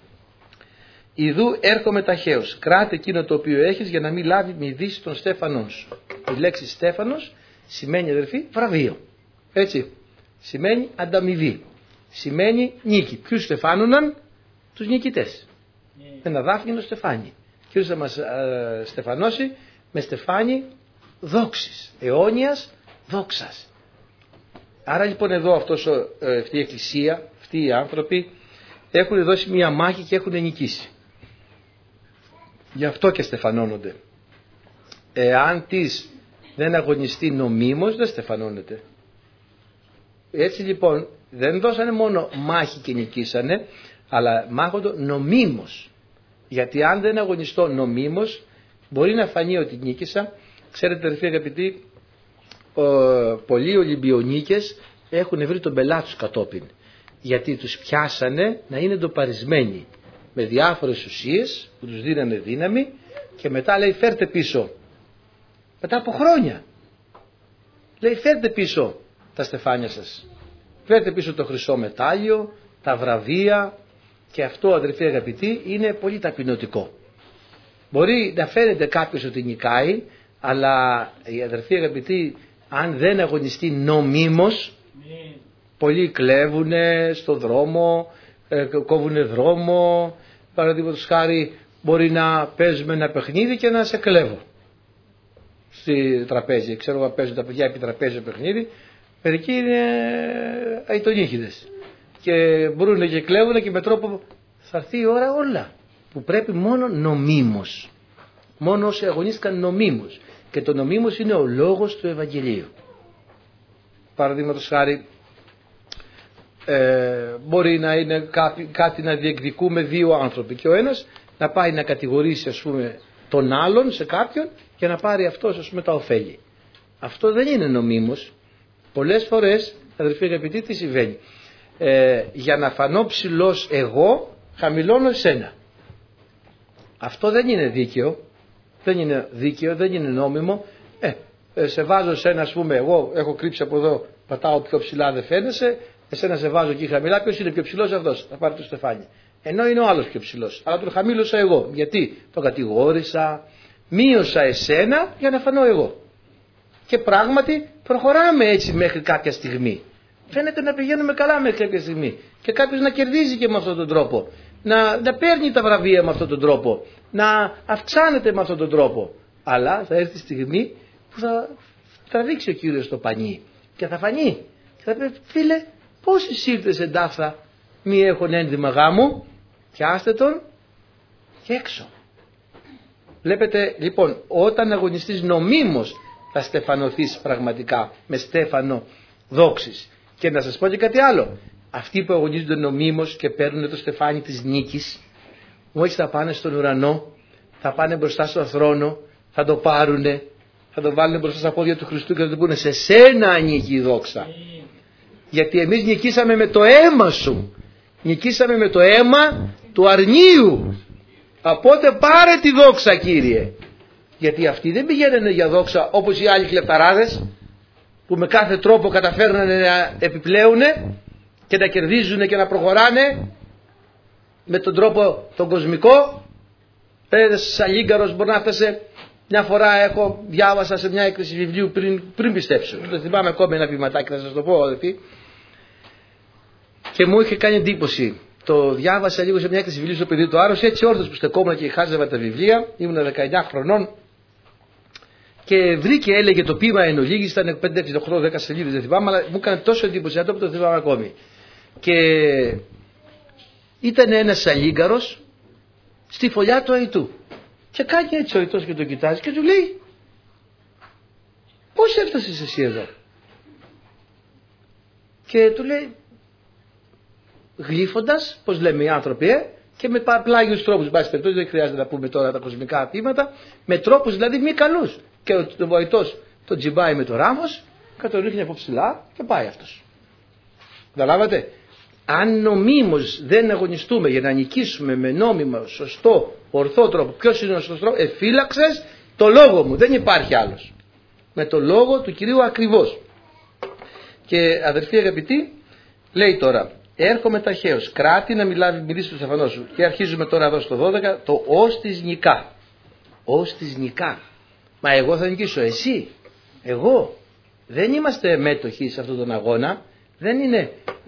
Ιδού έρχομαι ταχαίως. Κράτε εκείνο το οποίο έχεις για να μην λάβει μηδείς των στέφανών σου. Η λέξη στέφανος σημαίνει, αδερφοί, βραβείο. Έτσι. Σημαίνει ανταμοιβή. Σημαίνει νίκη. Ποιους στεφάνουναν? Τους νικητές. Ένα δάφνινο στεφάνι. Κύριος θα μας στεφανώσει με στεφάνι δόξης. Αιώνιας δόξας. Άρα λοιπόν εδώ αυτή η εκκλησία, αυτοί οι άνθρωποι έχουν δώσει μια μάχη και έχουν νικήσει. Γι' αυτό και στεφανώνονται. Εάν δεν αγωνιστεί νομίμως, δεν στεφανώνεται. Έτσι λοιπόν δεν δώσανε μόνο μάχη και νικήσανε, αλλά μάχονται νομίμως. Γιατί αν δεν αγωνιστώ νομίμως, μπορεί να φανεί ότι νίκησα. Ξέρετε, αδερφοί αγαπητοί, πολλοί Ολυμπιονίκες έχουν βρει τον πελάτη τους κατόπιν. Γιατί τους πιάσανε να είναι ντοπαρισμένοι με διάφορες ουσίες που τους δίνανε δύναμη και μετά λέει φέρτε πίσω. Μετά από χρόνια λέει φέρτε πίσω τα στεφάνια σας. Φέρτε πίσω το χρυσό μετάλλιο, τα βραβεία, και αυτό, αδερφοί αγαπητοί, είναι πολύ ταπεινωτικό. Μπορεί να φαίνεται κάποιος ότι νικάει, αλλά οι αδερφοί αγαπητοί, αν δεν αγωνιστεί νομίμως, πολλοί κλέβουνε στο δρόμο, κόβουνε δρόμο, παραδείγματος χάρη μπορεί να παίζουμε ένα παιχνίδι και να σε κλέβω στη τραπέζι. Ξέρω εγώ παίζουν τα παιδιά επί τραπέζι παιχνίδι, μερικοί είναι αητονίχιδες και μπορούν και κλέβουν και με τρόπο θα έρθει η ώρα όλα που πρέπει μόνο νομίμως, μόνο όσοι αγωνίστηκαν νομίμως, και το νομίμως είναι ο λόγος του Ευαγγελίου. Παραδείγματος χάρη μπορεί να είναι κάτι να διεκδικούμε δύο άνθρωποι και ο ένας να πάει να κατηγορήσει, ας πούμε, τον άλλον σε κάποιον και να πάρει αυτός, ας πούμε, τα ωφέλη. Αυτό δεν είναι νομίμως. Πολλές φορές, αδερφοί αγαπητοί, τι συμβαίνει? Για να φανώ ψηλός εγώ, χαμηλώνω εσένα. Αυτό δεν είναι δίκαιο. Δεν είναι δίκαιο, δεν είναι νόμιμο. Σε βάζω σένα, ας πούμε, εγώ έχω κρύψει από εδώ, πατάω πιο ψηλά, δεν φαίνεσαι. Εσένα σε βάζω εκεί χαμηλά. Ποιος είναι πιο ψηλός? Αυτός. Θα πάρει το στεφάνι. Ενώ είναι ο άλλος πιο ψηλός. Αλλά τον χαμήλωσα εγώ. Γιατί? Τον κατηγόρησα, μείωσα εσένα για να φανώ εγώ. Και πράγματι προχωράμε έτσι μέχρι κάποια στιγμή. Φαίνεται να πηγαίνουμε καλά μέχρι κάποια στιγμή. Και κάποιος να κερδίζει και με αυτόν τον τρόπο. Να παίρνει τα βραβεία με αυτόν τον τρόπο. Να αυξάνεται με αυτόν τον τρόπο. Αλλά θα έρθει η στιγμή που θα τραβήξει ο Κύριος το πανί. Και θα φανεί. Και θα πει, φίλε, πόσοι σύλλτες εντάφθα μη έχουν ένδυμα γάμου? Πιάστε τον και έξω. Βλέπετε λοιπόν, όταν αγωνιστείς νομίμως θα στεφανωθείς πραγματικά με στέφανο δόξης. Και να σας πω και κάτι άλλο. Αυτοί που αγωνίζονται νομίμως και παίρνουν το στεφάνι της νίκης, μόλις θα πάνε στον ουρανό, θα πάνε μπροστά στον θρόνο, θα το πάρουνε, θα το βάλουν μπροστά στα πόδια του Χριστού και θα του πούνε, σε σένα ανήκει η δόξα. Γιατί εμείς νικήσαμε με το αίμα σου. Νικήσαμε με το αίμα του αρνίου. Οπότε πάρε τη δόξα, Κύριε. Γιατί αυτοί δεν πηγαίνανε για δόξα όπως οι άλλοι κλεπταράδες που με κάθε τρόπο καταφέρνανε να επιπλέουνε και να κερδίζουν και να προχωράνε με τον τρόπο τον κοσμικό. Ένας σαλίγκαρος μπορεί να φτάσει. Μια φορά διάβασα σε μια έκθεση βιβλίου πριν πιστέψω. Το θυμάμαι ακόμη ένα βηματάκι, να σας το πω, αδελφοί. Και μου είχε κάνει εντύπωση. Το διάβασα λίγο σε μια έκθεση βιβλίου στο παιδί του Άρρωση, έτσι όρθιος που στεκόμουν και χάζευα τα βιβλία. Ήμουν 19 χρονών. Και βρήκε, έλεγε το ποίημα εν ολίγης, ήταν 5, 6, 8, 10 σελίδες, δεν θυμάμαι, αλλά μου έκανε τόσο εντύπωση που το θυμάμαι ακόμη. Και ήταν ένας σαλίγκαρος στη φωλιά του Αητού. Και κάνει έτσι ο Αητός και τον κοιτάζει και του λέει, πώς έφτασες εσύ εδώ? Και του λέει, γλύφοντας, πως λέμε οι άνθρωποι, και με πλάγιους τρόπους. Μπας περιπτώσει, δεν χρειάζεται να πούμε τώρα τα κοσμικά αθήματα, με τρόπους δηλαδή μη καλούς. Και ο βοητός τον τζιμπάει με το ράμος και τον ρίχνει από ψηλά και πάει αυτός. Καταλάβατε. Αν νομίμως δεν αγωνιστούμε για να νικήσουμε με νόμιμο, σωστό, ορθό τρόπο, ποιος είναι ο σωστός τρόπος, εφύλαξες το λόγο μου, δεν υπάρχει άλλος. Με το λόγο του Κυρίου ακριβώς. Και αδερφοί αγαπητοί, λέει τώρα, έρχομαι ταχαίως, κράτη να μιλήσει στο στεφανό σου. Και αρχίζουμε τώρα εδώ στο 12, το ως της νικά. Ως της νικά. Μα εγώ θα νικήσω, εσύ, εγώ. Δεν είμαστε μέτοχοι σε αυτόν τον αγώνα, δεν είναι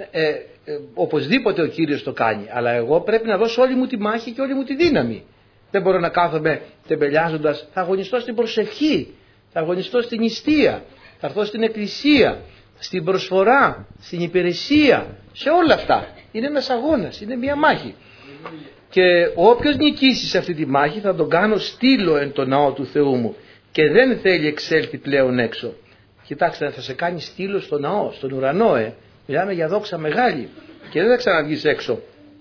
οπωσδήποτε ο Κύριος το κάνει, αλλά εγώ πρέπει να δώσω όλη μου τη μάχη και όλη μου τη δύναμη. Δεν μπορώ να κάθομαι τεμπελιάζοντας, θα αγωνιστώ στην προσευχή, θα αγωνιστώ στην νηστεία, θα έρθω στην εκκλησία, στην προσφορά, στην υπηρεσία, σε όλα αυτά. Είναι ένας αγώνας, είναι μια μάχη. Και όποιος νικήσει σε αυτή τη μάχη θα τον κάνω στήλο εν το ναό του Θεού μου και δεν θέλει εξέλθει πλέον έξω. Κοιτάξτε, θα σε κάνει στήλο στο ναό, στον ουρανό, μιλάμε για δόξα μεγάλη και δεν θα ξαναβγείς έξω.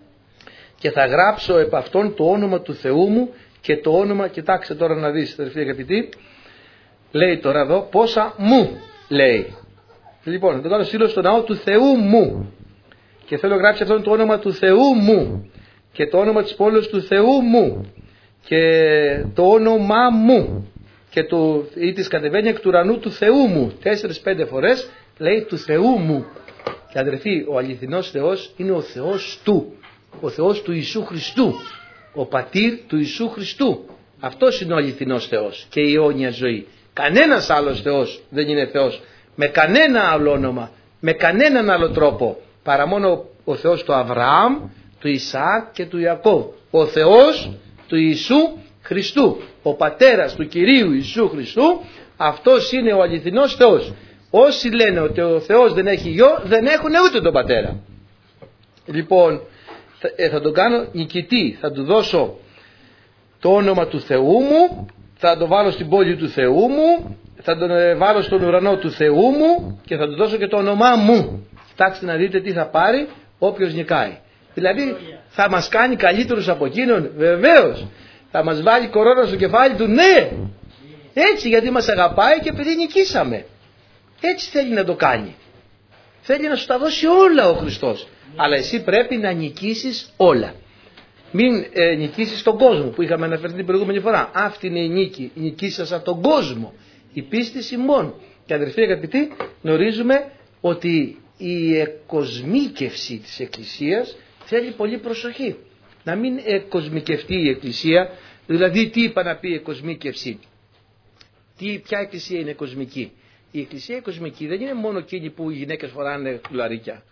Και θα γράψω επ' αυτόν το όνομα του Θεού μου και το όνομα, κοιτάξτε τώρα να δεις αδερφοί αγαπητοί, λέει τώρα εδώ πόσα μου λέει. Λοιπόν, θα το κάνω στήλο στο ναό του Θεού μου και θέλω να γράψει αυτόν το όνομα του Θεού μου και το όνομα της πόλης του Θεού μου και το όνομά μου και ή της κατεβαίνει εκ του ουρανού του Θεού μου. 4-5 φορές λέει του Θεού μου. Και αδερφοί, ο αληθινός Θεός είναι ο Θεός του, ο Θεός του Ιησού Χριστού, ο πατήρ του Ιησού Χριστού. Αυτός είναι ο αληθινός Θεός και η αιώνια ζωή. Κανένας άλλος Θεός δεν είναι Θεός με κανένα άλλο όνομα, με κανέναν άλλο τρόπο, παρά μόνο ο Θεός του Αβραάμ, του Ισαάκ και του Ιακώβ. Ο Θεός του Ιησού Χριστού, ο πατέρας του Κυρίου Ιησού Χριστού, αυτός είναι ο αληθινός Θεός. Όσοι λένε ότι ο Θεός δεν έχει γιο, δεν έχουν ούτε τον πατέρα. Λοιπόν, θα τον κάνω νικητή, θα του δώσω το όνομα του Θεού μου, θα τον βάλω στην πόλη του Θεού μου, θα τον βάλω στον ουρανό του Θεού μου και θα του δώσω και το όνομά μου. Κοιτάξτε να δείτε τι θα πάρει όποιος νικάει. Δηλαδή θα μας κάνει καλύτερους από εκείνον, βεβαίως. Θα μας βάλει κορώνα στο κεφάλι του, ναι. Έτσι, γιατί μας αγαπάει και επειδή νικήσαμε. Έτσι θέλει να το κάνει. Θέλει να σου τα δώσει όλα ο Χριστός. Αλλά εσύ πρέπει να νικήσεις όλα. Μην νικήσεις τον κόσμο που είχαμε αναφερθεί την προηγούμενη φορά. Αυτή είναι η νίκη. Νικήσασα τον κόσμο. Η πίστη ημών. Και αδερφοί αγαπητοί, γνωρίζουμε ότι η εκκοσμίκευση της Εκκλησίας θέλει πολύ προσοχή. Να μην εκκοσμικευτεί η Εκκλησία. Δηλαδή τι είπα να πει εκκοσμίκευση. Ποια Εκκλησία είναι κοσμική. Η Εκκλησία κοσμική δεν είναι μόνο εκείνη που οι γυναίκες φοράνε φουλαρίκια.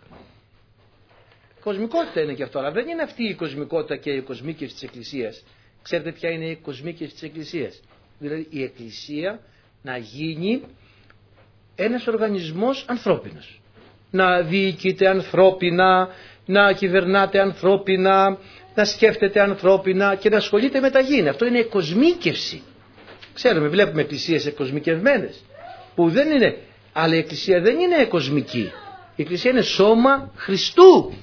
Κοσμικότητα είναι και αυτό, αλλά δεν είναι αυτή η κοσμικότητα και η κοσμίκευση της Εκκλησίας. Ξέρετε ποια είναι η κοσμίκευση της Εκκλησίας. Δηλαδή η Εκκλησία να γίνει ένας οργανισμός ανθρώπινος. Να διοικείται ανθρώπινα, να κυβερνάται ανθρώπινα, να σκέφτεται ανθρώπινα και να ασχολείται με τα γήινα. Αυτό είναι κοσμίκευση. Ξέρουμε, βλέπουμε εκκλησίες εκκοσμικευμένες που δεν είναι, αλλά η Εκκλησία δεν είναι κοσμική. Η Εκκλησία είναι σώμα Χριστού.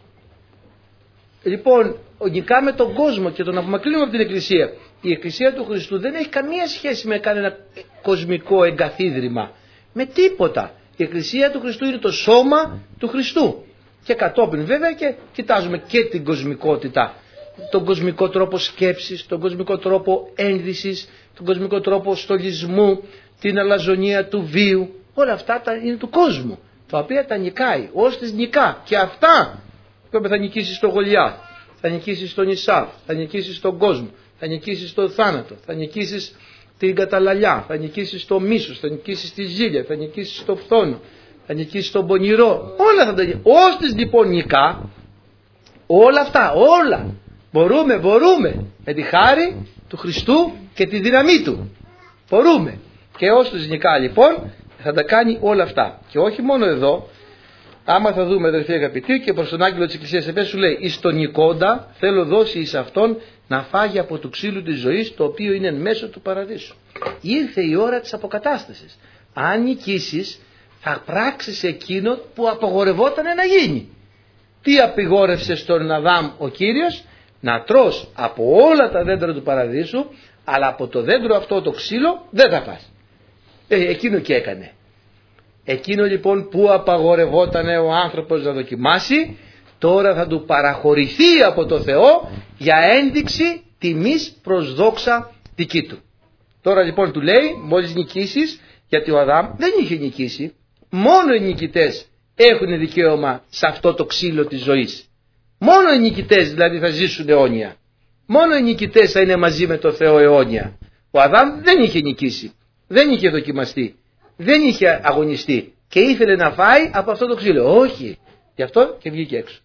Λοιπόν, νικάμε τον κόσμο και τον απομακρύνουμε από την Εκκλησία. Η Εκκλησία του Χριστού δεν έχει καμία σχέση με κανένα κοσμικό εγκαθίδρυμα. Με τίποτα. Η Εκκλησία του Χριστού είναι το σώμα του Χριστού. Και κατόπιν βέβαια και κοιτάζουμε και την κοσμικότητα. Τον κοσμικό τρόπο σκέψης, τον κοσμικό τρόπο ένδυσης, τον κοσμικό τρόπο στολισμού, την αλαζονία του βίου. Όλα αυτά είναι του κόσμου, τα οποία τα νικάει, ως τις νικά. Και αυτά θα νικήσεις τον Γολιάθ, θα νικήσεις τον Ισάβ, θα νικήσεις τον κόσμο, θα νικήσεις τον θάνατο, θα νικήσεις την καταλαλιά, θα νικήσεις το μίσος, θα νικήσεις τη ζήλια, θα νικήσεις το φθόνο, θα νικήσεις τον πονηρό. Όλα θα τα νικήσεις. Ως τις λοιπόν νικά, όλα αυτά, όλα. Μπορούμε με τη χάρη του Χριστού και τη δύναμή του. Μπορούμε. Και ως τους νικά λοιπόν θα τα κάνει όλα αυτά. Και όχι μόνο εδώ, άμα θα δούμε αδερφοί αγαπητοί, και προς τον άγγελο της Εκκλησίας Εφέσου σου λέει, εις τον νικόντα θέλω δώσει εις αυτόν να φάγει από του ξύλου της ζωής, το οποίο είναι εν μέσω του παραδείσου. Ήρθε η ώρα της αποκατάστασης. Αν νικήσεις θα πράξεις εκείνο που απογορευόταν να γίνει. Τι απηγόρευσε στον Αδάμ ο Κύριος? να τρως από όλα τα δέντρα του παραδείσου, αλλά από το δέντρο αυτό το ξύλο δεν θα φας. Εκείνο και έκανε. Εκείνο λοιπόν που απαγορευόταν ο άνθρωπος να δοκιμάσει, τώρα θα του παραχωρηθεί από το Θεό για ένδειξη τιμής προς δόξα δική του. Τώρα λοιπόν του λέει, μόλις νικήσεις, γιατί ο Αδάμ δεν είχε νικήσει, μόνο οι νικητές έχουν δικαίωμα σε αυτό το ξύλο της ζωής. Μόνο οι νικητές δηλαδή θα ζήσουν αιώνια. Μόνο οι νικητές θα είναι μαζί με το Θεό αιώνια. Ο Αδάμ δεν είχε νικήσει, δεν είχε δοκιμαστεί, δεν είχε αγωνιστεί και ήθελε να φάει από αυτό το ξύλο. Όχι, γι' αυτό και βγήκε έξω.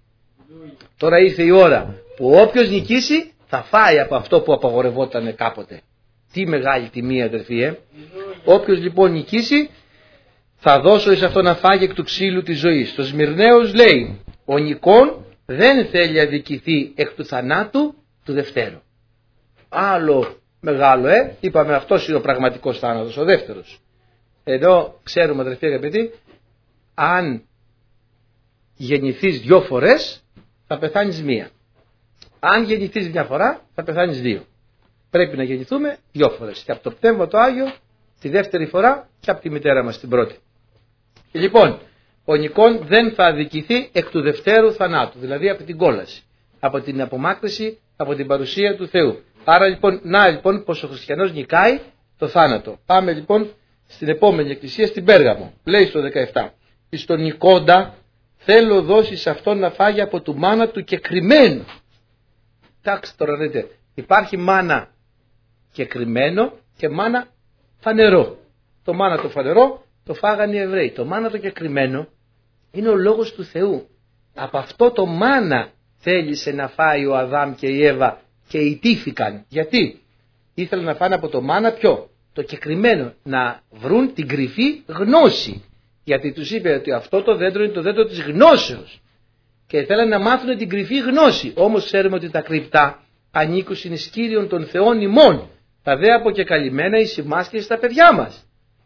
Τώρα ήρθε η ώρα που όποιος νικήσει θα φάει από αυτό που απαγορευόταν κάποτε. Τι μεγάλη τιμή, αδερφοί. Όποιος λοιπόν νικήσει θα δώσω εις αυτό να φάγει εκ του ξύλου της ζωής. Το Σμυρναίος λέει, ο νικών δεν θέλει αδικηθεί εκ του θανάτου του δευτέρου. Άλλο μεγάλο, είπαμε αυτός είναι ο πραγματικός θάνατος, ο δεύτερος. Εδώ ξέρουμε, αδερφοί αγαπητοί, αν γεννηθείς 2 φορές θα πεθάνεις 1. Αν γεννηθείς 1 φορά θα πεθάνεις 2. Πρέπει να γεννηθούμε 2 φορές. Και από το Πνεύμα το Άγιο τη δεύτερη φορά και από τη μητέρα μας την πρώτη. Λοιπόν, ο νικών δεν θα αδικηθεί εκ του δευτέρου θανάτου, δηλαδή από την κόλαση, από την απομάκρυση, από την παρουσία του Θεού. Άρα λοιπόν πως ο χριστιανός νικάει το θάνατο. Πάμε λοιπόν στην επόμενη εκκλησία, στην Πέργαμο. Λέει στο 17, εις τον νικόντα θέλω δώσεις αυτόν να φάγει από του μάνα του κεκριμένου. Κοιτάξτε τώρα, δείτε, υπάρχει μάνα κεκριμένο και μάνα φανερό. Το μάνα το φανερό το φάγανε οι Εβραίοι. Το μάνα το κεκριμένο είναι ο λόγος του Θεού. Από αυτό το μάνα θέλησε να φάει ο Αδάμ και η Εύα και ιτήθηκαν. Γιατί? Ήθελαν να φάνε από το μάνα ποιο? Το κεκριμένο, να βρουν την κρυφή γνώση. Γιατί τους είπε ότι αυτό το δέντρο είναι το δέντρο της γνώσεως. Και θέλανε να μάθουν την κρυφή γνώση. Όμως ξέρουμε ότι τα κρυπτά ανήκουν εις Κύριον των Θεών ημών. Τα δε αποκεκαλυμμένα εις εμάς και στα παιδιά μας.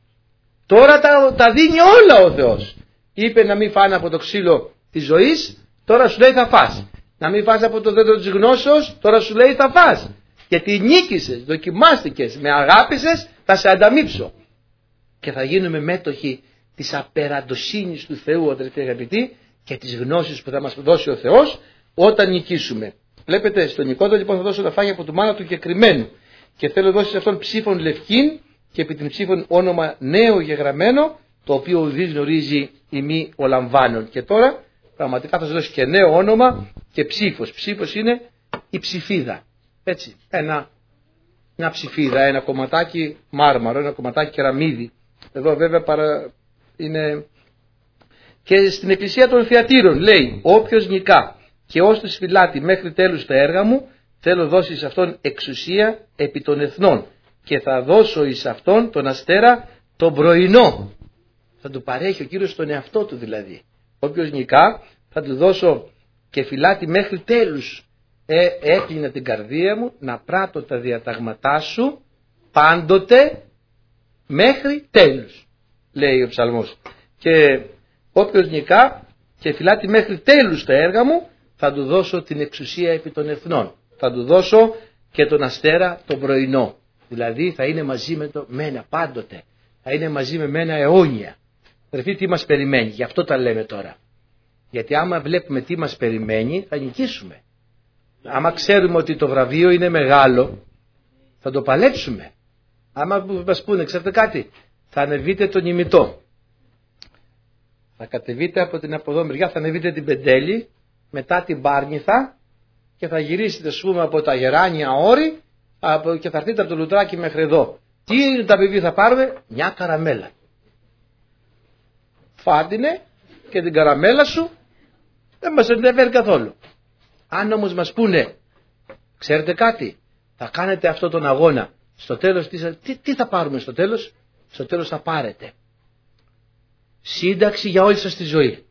Τώρα τα δίνει όλα ο Θεός. Είπε να μην φάνε από το ξύλο της ζωής, τώρα σου λέει θα φας. Να μην φας από το δέντρο της γνώσεως, τώρα σου λέει θα φας. Γιατί νίκησες, δοκιμάστηκες, με αγάπησες, θα σε ανταμείψω. Και θα γίνουμε μέτοχοι της απεραντοσύνης του Θεού, αδελφοί αγαπητοί, και της γνώσης που θα μας δώσει ο Θεός όταν νικήσουμε. Βλέπετε, στον νικόντα λοιπόν θα δώσω να φάγει από το μάνα του κεκριμένου. Και θέλω να δώσει σε αυτόν ψήφων λευκήν και επί την ψήφων όνομα νέο γεγραμμένο, το οποίο ουδής γνωρίζει ημί ο λαμβάνων. Και τώρα πραγματικά θα σας δώσει και νέο όνομα και ψήφος. Ψήφος είναι η ψηφίδα. Έτσι, μια ψηφίδα, ένα κομματάκι μάρμαρο, ένα κομματάκι κεραμίδι. Εδώ βέβαια είναι και στην εκκλησία των Θειατήρων λέει, όποιος νικά και ως του σφυλάτη μέχρι τέλους τα έργα μου, θέλω δώσει σε αυτόν εξουσία επί των εθνών και θα δώσω εις αυτόν τον αστέρα τον πρωινό. Θα του παρέχει ο Κύριος τον εαυτό του δηλαδή. Όποιος νικά θα του δώσω και φυλάτη μέχρι τέλους. Έκλεινα την καρδία μου να πράττω τα διαταγματά σου πάντοτε μέχρι τέλους, λέει ο ψαλμός. Και όποιος νικά και φυλάτη μέχρι τέλους τα έργα μου, θα του δώσω την εξουσία επί των εθνών. Θα του δώσω και τον αστέρα τον πρωινό. Δηλαδή θα είναι μαζί με μένα πάντοτε. Θα είναι μαζί με μένα αιώνια. Αδερφοί, τι μας περιμένει, γι' αυτό τα λέμε τώρα. Γιατί άμα βλέπουμε τι μας περιμένει, θα νικήσουμε. Άμα ξέρουμε ότι το βραβείο είναι μεγάλο, θα το παλέψουμε. Άμα μας πούνε, ξέρετε κάτι, θα ανεβείτε τον ημιτό. Θα κατεβείτε από την από μεριά, θα ανεβείτε την Πεντέλη, μετά την Πάρνηθα και θα γυρίσετε, ας πούμε, από τα Γεράνια όρη και θα έρθετε από το Λουτράκι μέχρι εδώ. Τι είναι τα παιδιά θα πάρουμε? Μια καραμέλα. Φάντινε και την καραμέλα σου δεν μας ενδιαφέρει καθόλου. Αν όμως μας πούνε, ξέρετε κάτι, θα κάνετε αυτόν τον αγώνα, στο τέλος τι θα πάρουμε στο τέλος? Στο τέλος θα πάρετε σύνταξη για όλη σας τη ζωή.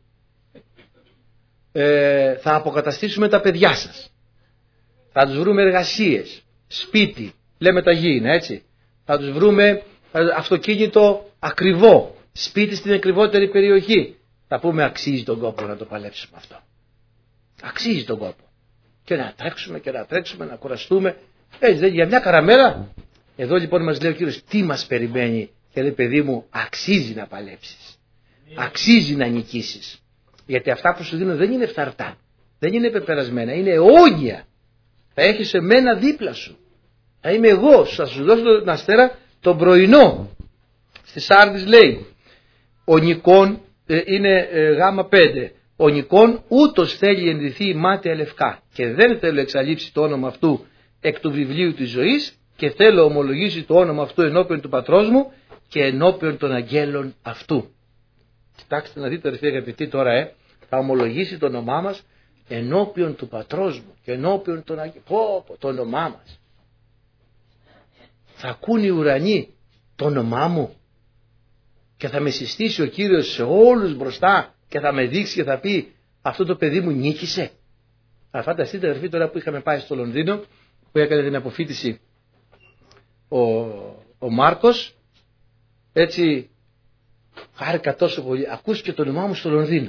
Θα αποκαταστήσουμε τα παιδιά σας. Θα τους βρούμε εργασίες, σπίτι, λέμε τα γήινα, έτσι. Θα τους βρούμε αυτοκίνητο ακριβό, σπίτι στην ακριβότερη περιοχή. Θα πούμε αξίζει τον κόπο να το παλέψουμε αυτό. Αξίζει τον κόπο. Και να τρέξουμε και να τρέξουμε, να κουραστούμε. Έτσι, για μια καραμέλα. Εδώ λοιπόν μας λέει ο Κύριος τι μας περιμένει. Και λέει, παιδί μου, αξίζει να παλέψεις. Αξίζει να νικήσεις. Γιατί αυτά που σου δίνω δεν είναι φθαρτά. Δεν είναι πεπερασμένα. Είναι αιώνια. Θα έχεις εμένα δίπλα σου. Θα είμαι εγώ. Θα σου δώσω τον αστέρα τον πρωινό. Στη Σάρδης λέει, ο Νικόν, είναι γάμα 5. Ο Νικόν ούτως θέλει ενδυθεί η μάταια λευκά και δεν θέλω εξαλείψει το όνομα αυτού εκ του βιβλίου της ζωής και θέλω ομολογήσει το όνομα αυτού ενώπιον του πατρός μου και ενώπιον των αγγέλων αυτού. Κοιτάξτε να δείτε αδερφοί αγαπητοί τώρα, θα ομολογήσει το όνομά μας ενώπιον του πατρός μου και ενώπιον των αγγέλων. Το όνομά μας. Θα ακούν οι ουρανοί το όνομά μου και θα με συστήσει ο Κύριος σε όλους μπροστά και θα με δείξει και θα πει αυτό το παιδί μου νίκησε. Θα φανταστείτε αδερφοί τώρα που είχαμε πάει στο Λονδίνο που έκανε την αποφοίτηση ο Μάρκος, έτσι χάρηκα τόσο πολύ, ακούστηκε το όνομά μου στο Λονδίνο.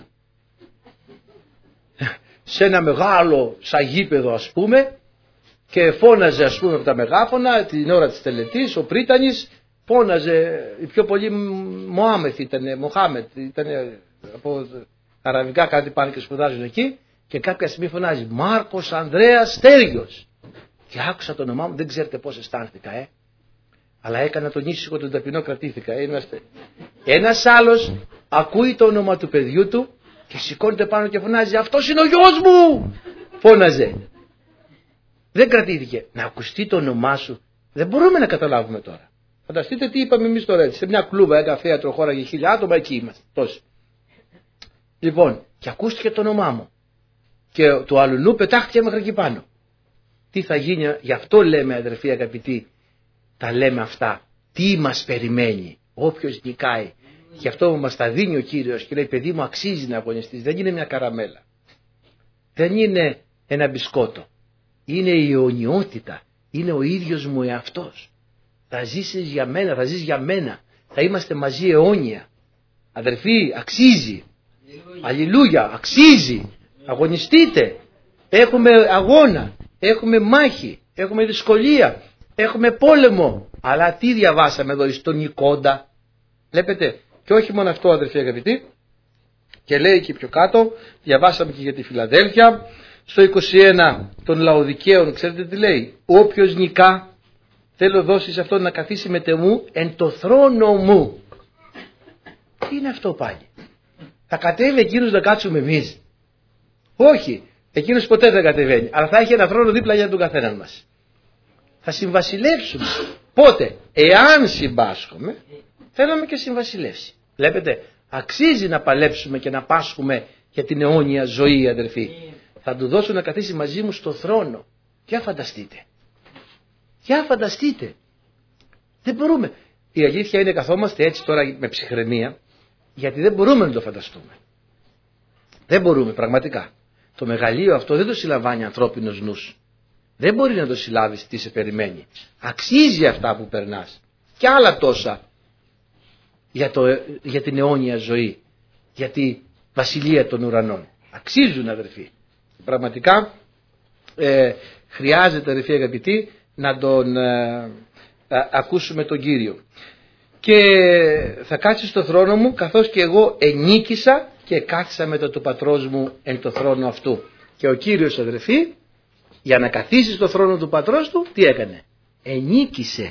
Σε ένα μεγάλο σαγίπεδο ας πούμε και φώναζε ας πούμε από τα μεγάφωνα την ώρα της τελετής, ο Πρίτανης φώναζε, οι πιο πολλοί Μωάμεθ ήταν από αραβικά κάτι πάνε και σπουδάζουν εκεί και κάποια στιγμή φωνάζει Μάρκος Ανδρέας Στέργιος και άκουσα το όνομά μου, δεν ξέρετε πώς αισθάνθηκα αλλά έκανα τον ήσυχο, τον ταπεινό, κρατήθηκα. Ένας άλλος ακούει το όνομα του παιδιού του και σηκώνεται πάνω και φωνάζει αυτός είναι ο γιος μου, φώναζε. Δεν κρατήθηκε. Να ακουστεί το όνομά σου δεν μπορούμε να καταλάβουμε τώρα. Φανταστείτε τι είπαμε εμείς τώρα έτσι. Σε μια κλούβα, ένα θέατρο, χώραγε 1000 άτομα, εκεί είμαστε. Τόσοι. Λοιπόν, και ακούστηκε το όνομά μου. Και το αλουνού πετάχτηκε μέχρι εκεί πάνω. Τι θα γίνει, γι' αυτό λέμε αδερφοί αγαπητοί, τα λέμε αυτά. Τι μας περιμένει, όποιος νικάει. Γι' αυτό μας τα δίνει ο Κύριος και λέει παιδί μου αξίζει να αγωνιστείς. Δεν είναι μια καραμέλα. Δεν είναι ένα μπισκότο. Είναι η αιωνιότητα. Είναι ο ίδιος μου εαυτός. Θα ζήσεις για μένα, θα ζεις για μένα. Θα είμαστε μαζί αιώνια. Αδερφοί, αξίζει. Αλληλούια, αξίζει. Αγωνιστείτε. Έχουμε αγώνα. Έχουμε μάχη. Έχουμε δυσκολία. Έχουμε πόλεμο. Αλλά τι διαβάσαμε εδώ στον Νικόντα. Βλέπετε. Και όχι μόνο αυτό αδερφοί αγαπητοί. Και λέει και πιο κάτω. Διαβάσαμε και για τη Φιλαδέλφια. Στο 21 των Λαοδικαίων ξέρετε τι λέει. Όποιος νικά θέλω δώσει σε αυτόν να καθίσει μετεμού εν το θρόνο μου. Τι είναι αυτό πάλι. Θα κατέβει εκείνος να κάτσουμε εμείς. Όχι. Εκείνος ποτέ δεν κατεβαίνει. Αλλά θα έχει ένα θρόνο δίπλα για τον καθέναν μας. Θα συμβασιλεύσουμε. Πότε. Εάν συμπάσχουμε θέλαμε και συμβασιλεύσει. Βλέπετε. Αξίζει να παλέψουμε και να πάσχουμε για την αιώνια ζωή αδερφοί. Θα του δώσω να καθίσει μαζί μου στο θρόνο. Για φανταστείτε. Για φανταστείτε. Δεν μπορούμε. Η αλήθεια είναι καθόμαστε έτσι τώρα με ψυχραιμία γιατί δεν μπορούμε να το φανταστούμε. Δεν μπορούμε πραγματικά. Το μεγαλείο αυτό δεν το συλλαμβάνει ανθρώπινος νους. Δεν μπορεί να το συλλάβεις τι σε περιμένει. Αξίζει αυτά που περνάς. Και άλλα τόσα για την αιώνια ζωή. Για τη βασιλεία των ουρανών. Αξίζουν αδερφοί. Πραγματικά χρειάζεται αδερφοί αγαπητοί να τον ακούσουμε τον Κύριο. Και θα κάτσει στο θρόνο μου καθώς και εγώ ενίκησα και κάθισα μετά του πατρός μου εν το θρόνο αυτού. Και ο Κύριος αδερφοί για να καθίσει στο θρόνο του πατρός του τι έκανε. Ενίκησε.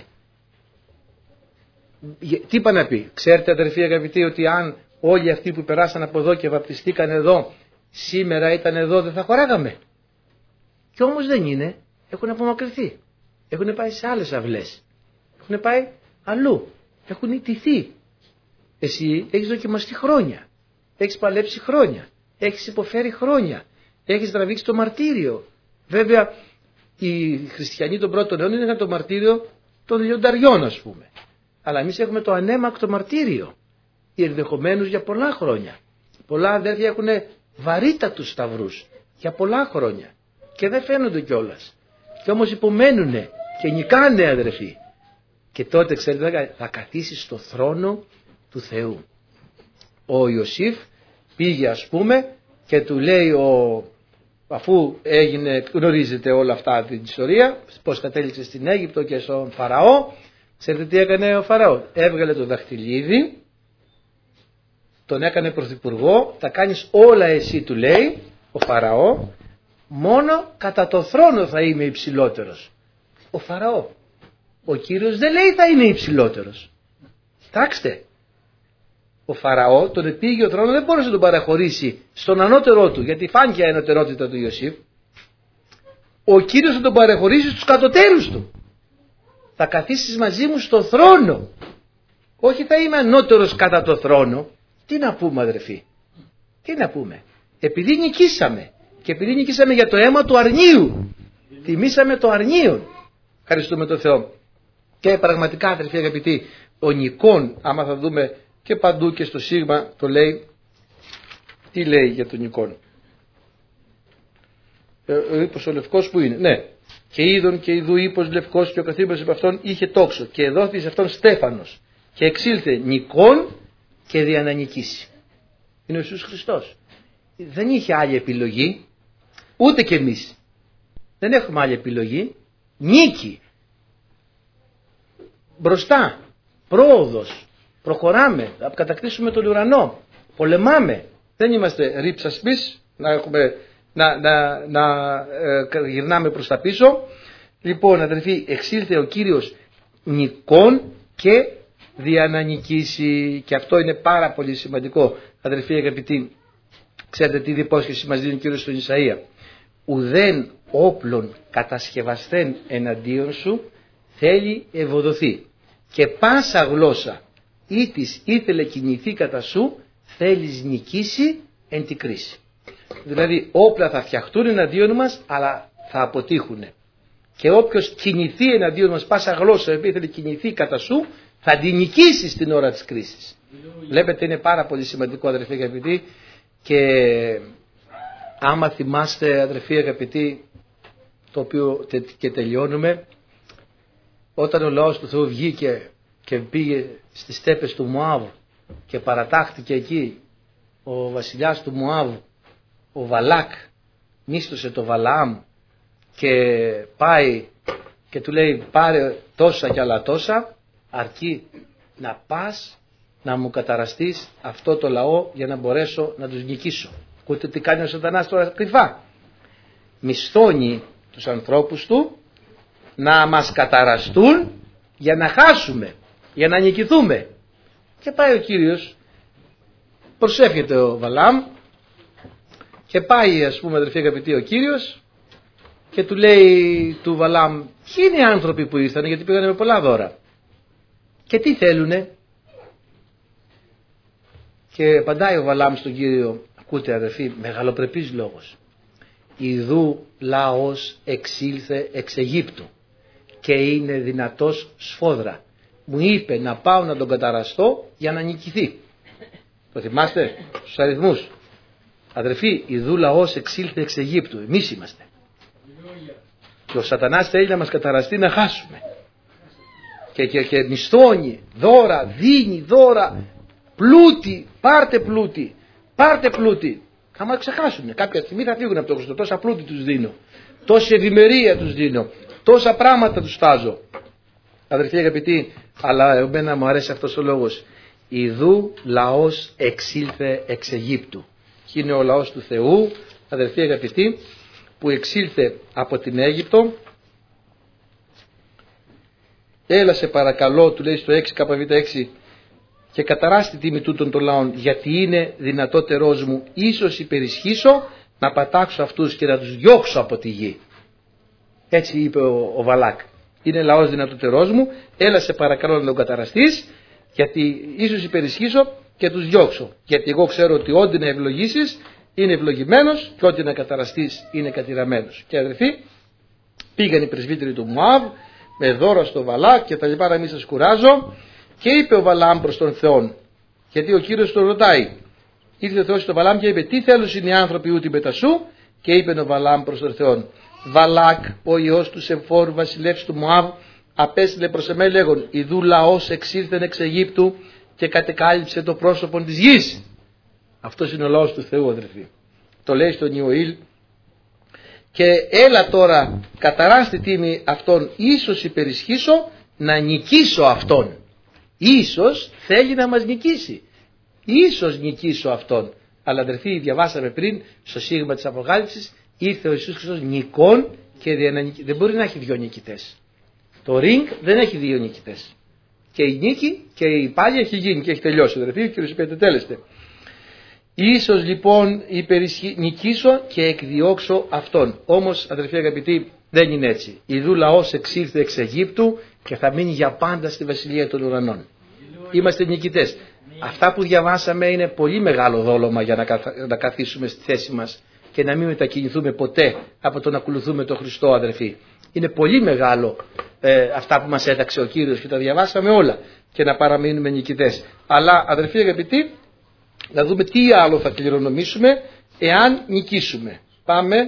Τι είπα να πει. Ξέρετε αδερφοί αγαπητοί ότι αν όλοι αυτοί που περάσαν από εδώ και βαπτιστήκαν εδώ σήμερα ήταν εδώ δεν θα χωράγαμε. Και όμως δεν είναι. Έχουν απομακρυνθεί. Έχουν πάει σε άλλες αυλές. Έχουν πάει αλλού. Έχουν ιτηθεί. Εσύ έχεις δοκιμαστεί χρόνια. Έχεις παλέψει χρόνια. Έχεις υποφέρει χρόνια. Έχεις τραβήξει το μαρτύριο. Βέβαια οι χριστιανοί των πρώτων αιώνων είχαν το μαρτύριο των λιονταριών ας πούμε. Αλλά εμείς έχουμε το ανέμακτο μαρτύριο. Ενδεχομένως για πολλά χρόνια. Πολλά αδέρφια έχουν βαρύτατους σταυρούς για πολλά χρόνια. Και δεν φαίνονται κιόλας. Και όμως υπομένουνε και νικάνε αδερφοί. Και τότε ξέρετε θα καθίσει στο θρόνο του Θεού. Ο Ιωσήφ πήγε ας πούμε και του λέει αφού γνωρίζετε όλα αυτά την ιστορία, πώς κατέληξε στην Αίγυπτο και στον Φαραώ, ξέρετε τι έκανε ο Φαραώ? Έβγαλε το δαχτυλίδι, τον έκανε πρωθυπουργό, τα κάνεις όλα εσύ, του λέει ο Φαραώ, μόνο κατά το θρόνο θα είμαι υψηλότερος. Ο Φαραώ, ο Κύριος δεν λέει θα είναι υψηλότερος. Κοιτάξτε, ο Φαραώ τον επίγειο θρόνο δεν μπόρεσε να τον παραχωρήσει στον ανώτερό του, γιατί φάνηκε η ανωτερότητα του Ιωσήφ. Ο Κύριος θα τον παραχωρήσει στους κατωτέρους του. Θα καθίσεις μαζί μου στο θρόνο. Όχι θα είμαι ανώτερος κατά το θρόνο. Τι να πούμε, αδερφοί? Τι να πούμε? Επειδή νικήσαμε, και επειδή νικήσαμε για το αίμα του αρνίου, τιμήσαμε το αρνίο. Ευχαριστούμε τον Θεό. Και πραγματικά, αδερφοί αγαπητοί, ο Νικόν, άμα θα δούμε και παντού και στο Σίγμα, το λέει. Τι λέει για τον Νικόν? Ο ύπος ο λευκός που είναι? Ναι. Και είδον και ειδού ύπος λευκός, και ο καθήμενος από αυτόν είχε τόξο, και δόθη σε αυτόν στέφανος, και εξήλθε Νικόν και δια να νικήσει. Είναι ο Ιησούς Χριστός. Δεν είχε άλλη επιλογή, ούτε και εμείς. Δεν έχουμε άλλη επιλογή. Νίκη. Μπροστά. Πρόοδος. Προχωράμε. Θα κατακτήσουμε τον ουρανό. Πολεμάμε. Δεν είμαστε ρίψας πις να γυρνάμε προς τα πίσω. Λοιπόν, αδερφοί, εξήλθε ο Κύριος Νικόν και δια να νικήσει. Και αυτό είναι πάρα πολύ σημαντικό, αδερφοί αγαπητοί. Ξέρετε τι υπόσχεση μας δίνει ο Κύριος στον Ισαΐα? Ουδέν όπλων κατασκευαστέν εναντίον σου θέλει ευωδοθεί, και πάσα γλώσσα ή της ήθελε κινηθεί κατά σου θέλεις νικήσει εν τη κρίση. Δηλαδή όπλα θα φτιαχτούν εναντίον μας, αλλά θα αποτύχουν. Και όποιος κινηθεί εναντίον μας, πάσα γλώσσα η οποία ήθελε κινηθεί κατά σου, θα την νικήσει στην ώρα της κρίσης. Βλέπετε, είναι πάρα πολύ σημαντικό, αδερφοί αγαπητοί. Και άμα θυμάστε, αδερφοί αγαπητοί, το οποίο και τελειώνουμε, όταν ο λαός του Θεού βγήκε και πήγε στις στέπες του Μωάβ και παρατάχθηκε εκεί ο βασιλιάς του Μωάβ, ο Βαλάκ, μίσθωσε το Βαλαάμ και πάει και του λέει πάρε τόσα και άλλα τόσα, αρκεί να πας να μου καταραστείς αυτό το λαό για να μπορέσω να τους νικήσω. Ακούτε τι κάνει ο Σατανάς τώρα κρυφά? Μισθώνει τους ανθρώπους του να μας καταραστούν για να χάσουμε, για να νικηθούμε. Και πάει ο Κύριος, προσεύχεται ο Βαλάμ και πάει, ας πούμε, αδερφοί αγαπητοί, ο Κύριος και του λέει του Βαλάμ, ποιοι είναι οι άνθρωποι που ήρθαν, γιατί πήγανε με πολλά δώρα και τι θέλουνε? Και απαντάει ο Βαλάμ στον Κύριο, ακούτε αδερφοί, μεγαλοπρεπής λόγος. Ιδού λαός εξήλθε εξ Αιγύπτου και είναι δυνατός σφόδρα. Μου είπε να πάω να τον καταραστώ για να νικηθεί. Το θυμάστε στους αριθμούς? Αδερφοί, ιδού λαός εξήλθε εξ Αιγύπτου. Εμείς είμαστε. Και ο Σατανάς θέλει να μας καταραστεί να χάσουμε. Και μισθώνει δώρα, δίνει δώρα, πλούτη, πάρτε πλούτη, πάρτε πλούτη. Άμα ξεχάσουν, κάποια στιγμή θα φύγουν από το Χριστό. Τόσα πλούτη τους δίνω, τόση ευημερία τους δίνω, τόσα πράγματα τους τάζω. Αδερφοί αγαπητοί, αλλά εμένα μου αρέσει αυτός ο λόγος. Ιδού λαός εξήλθε εξ Αιγύπτου. Και είναι ο λαός του Θεού, αδερφοί αγαπητοί, που εξήλθε από την Αίγυπτο. Έλα σε παρακαλώ, του λέει στο 6 και καταράστη τιμή τούτων των λαών, γιατί είναι δυνατότερός μου ίσως υπερισχύσω να πατάξω αυτούς και να τους διώξω από τη γη. Έτσι είπε ο Βαλάκ. Είναι λαός δυνατότερός μου, έλα σε παρακαλώ να τον καταραστείς, γιατί ίσως υπερισχύσω και τους διώξω. Γιατί εγώ ξέρω ότι ό,τι να ευλογήσεις είναι ευλογημένος και ό,τι να καταραστείς είναι κατηραμένος. Και αδερφοί, πήγαν οι πρεσβύτεροι του Μωάβ με δώρα στο Βαλάκ και τα λοιπά, να μην σας κουράζω. Και είπε ο Βαλάμ προς τον Θεόν, γιατί ο Κύριος τον ρωτάει. Ήρθε ο Θεός στον Βαλάμ και είπε, τι θέλουν οι άνθρωποι ούτι μετασού? Και είπε ο Βαλάμ προς τον Θεόν, Βαλάκ, ο ιός του Σεμφόρ, βασιλεύς του Μωάβ, απέστειλε προς εμέ λέγον, ιδού λαός εξήλθεν εξ Αιγύπτου και κατεκάλυψε το πρόσωπο της γης. Αυτός είναι ο λαός του Θεού, αδερφοί. Το λέει στον Ιωήλ και έλα τώρα καταρά στη τίμη αυτόν, ίσως υπερισχύσω να νικήσω αυτόν. Ίσως θέλει να μας νικήσει. Ίσως νικήσω αυτόν. Αλλά αδερφοί, διαβάσαμε πριν στο σίγμα της Αποκάλυψης, ήρθε ο Ιησούς Χριστός νικών και δεν μπορεί να έχει δύο νικητές. Το ring δεν έχει δύο νικητές. Και η νίκη και η πάλη έχει γίνει και έχει τελειώσει. Αδερφοί, ο Κύριος είπε τελέστε. Ίσως λοιπόν νικήσω και εκδιώξω αυτόν. Όμως αδερφοί αγαπητοί, δεν είναι έτσι. Ιδού λαός εξήλθε εξ Αιγύπτου και θα μείνει για πάντα στη βασιλεία των ουρανών. Είμαστε νικητές. Αυτά που διαβάσαμε είναι πολύ μεγάλο δόλωμα για να καθίσουμε στη θέση μας και να μην μετακινηθούμε ποτέ από το να ακολουθούμε τον Χριστό, αδερφοί. Είναι πολύ μεγάλο αυτά που μας έταξε ο Κύριος και τα διαβάσαμε όλα και να παραμείνουμε νικητές. Αλλά αδερφοί αγαπητοί, να δούμε τι άλλο θα κληρονομήσουμε εάν νικήσουμε. Πάμε.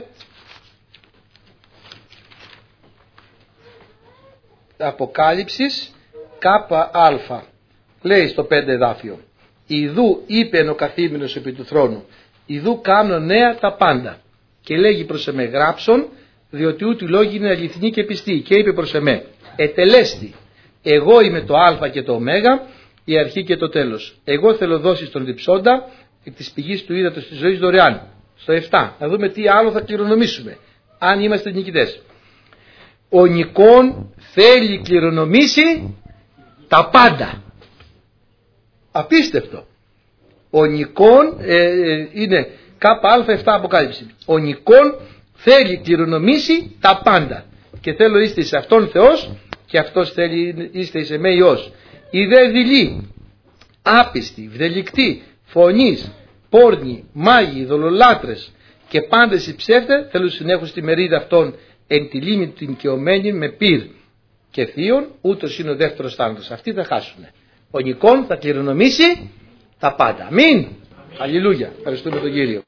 Αποκάλυψης ΚΑ. Λέει στο 5 εδάφιο. Ιδού είπεν ο καθήμενος επί του θρόνου. Ιδού κάμνω νέα τα πάντα. Και λέγει προς εμέ γράψον, διότι ούτι λόγοι είναι αληθινοί και πιστοί. Και είπε προς εμέ, ετελέστη. Εγώ είμαι το Α και το Ω, η αρχή και το τέλος. Εγώ θέλω δώσει στον διψόντα εκ της πηγής του ύδατος της ζωής δωρεάν. Στο 7. Να δούμε τι άλλο θα κληρονομήσουμε. Αν είμαστε νικητές. Ο νικόν θέλει κληρονομήσει τα πάντα. Απίστευτο. Ο νικόν είναι ΚΑ7 Αποκάλυψη. Ο νικόν θέλει κληρονομήσει τα πάντα. Και θέλω είστε σε αυτόν Θεός και αυτός θέλει είστε εις εμέ Υιός. Οι δε δειλοί, άπιστοι, βδελικτοί, φωνείς, πόρνοι, μάγοι, δολολάτρες και πάντες οι ψεύτες θέλουν συνέχουν στη μερίδα αυτών εν τη λίμνη την οικειωμένη με πυρ και θείον, ούτως είναι ο δεύτερος θάνατος. Αυτοί θα χάσουν. Ο νικόν θα κληρονομήσει τα πάντα. Αμήν. Αλληλούια. Ευχαριστούμε τον Κύριο.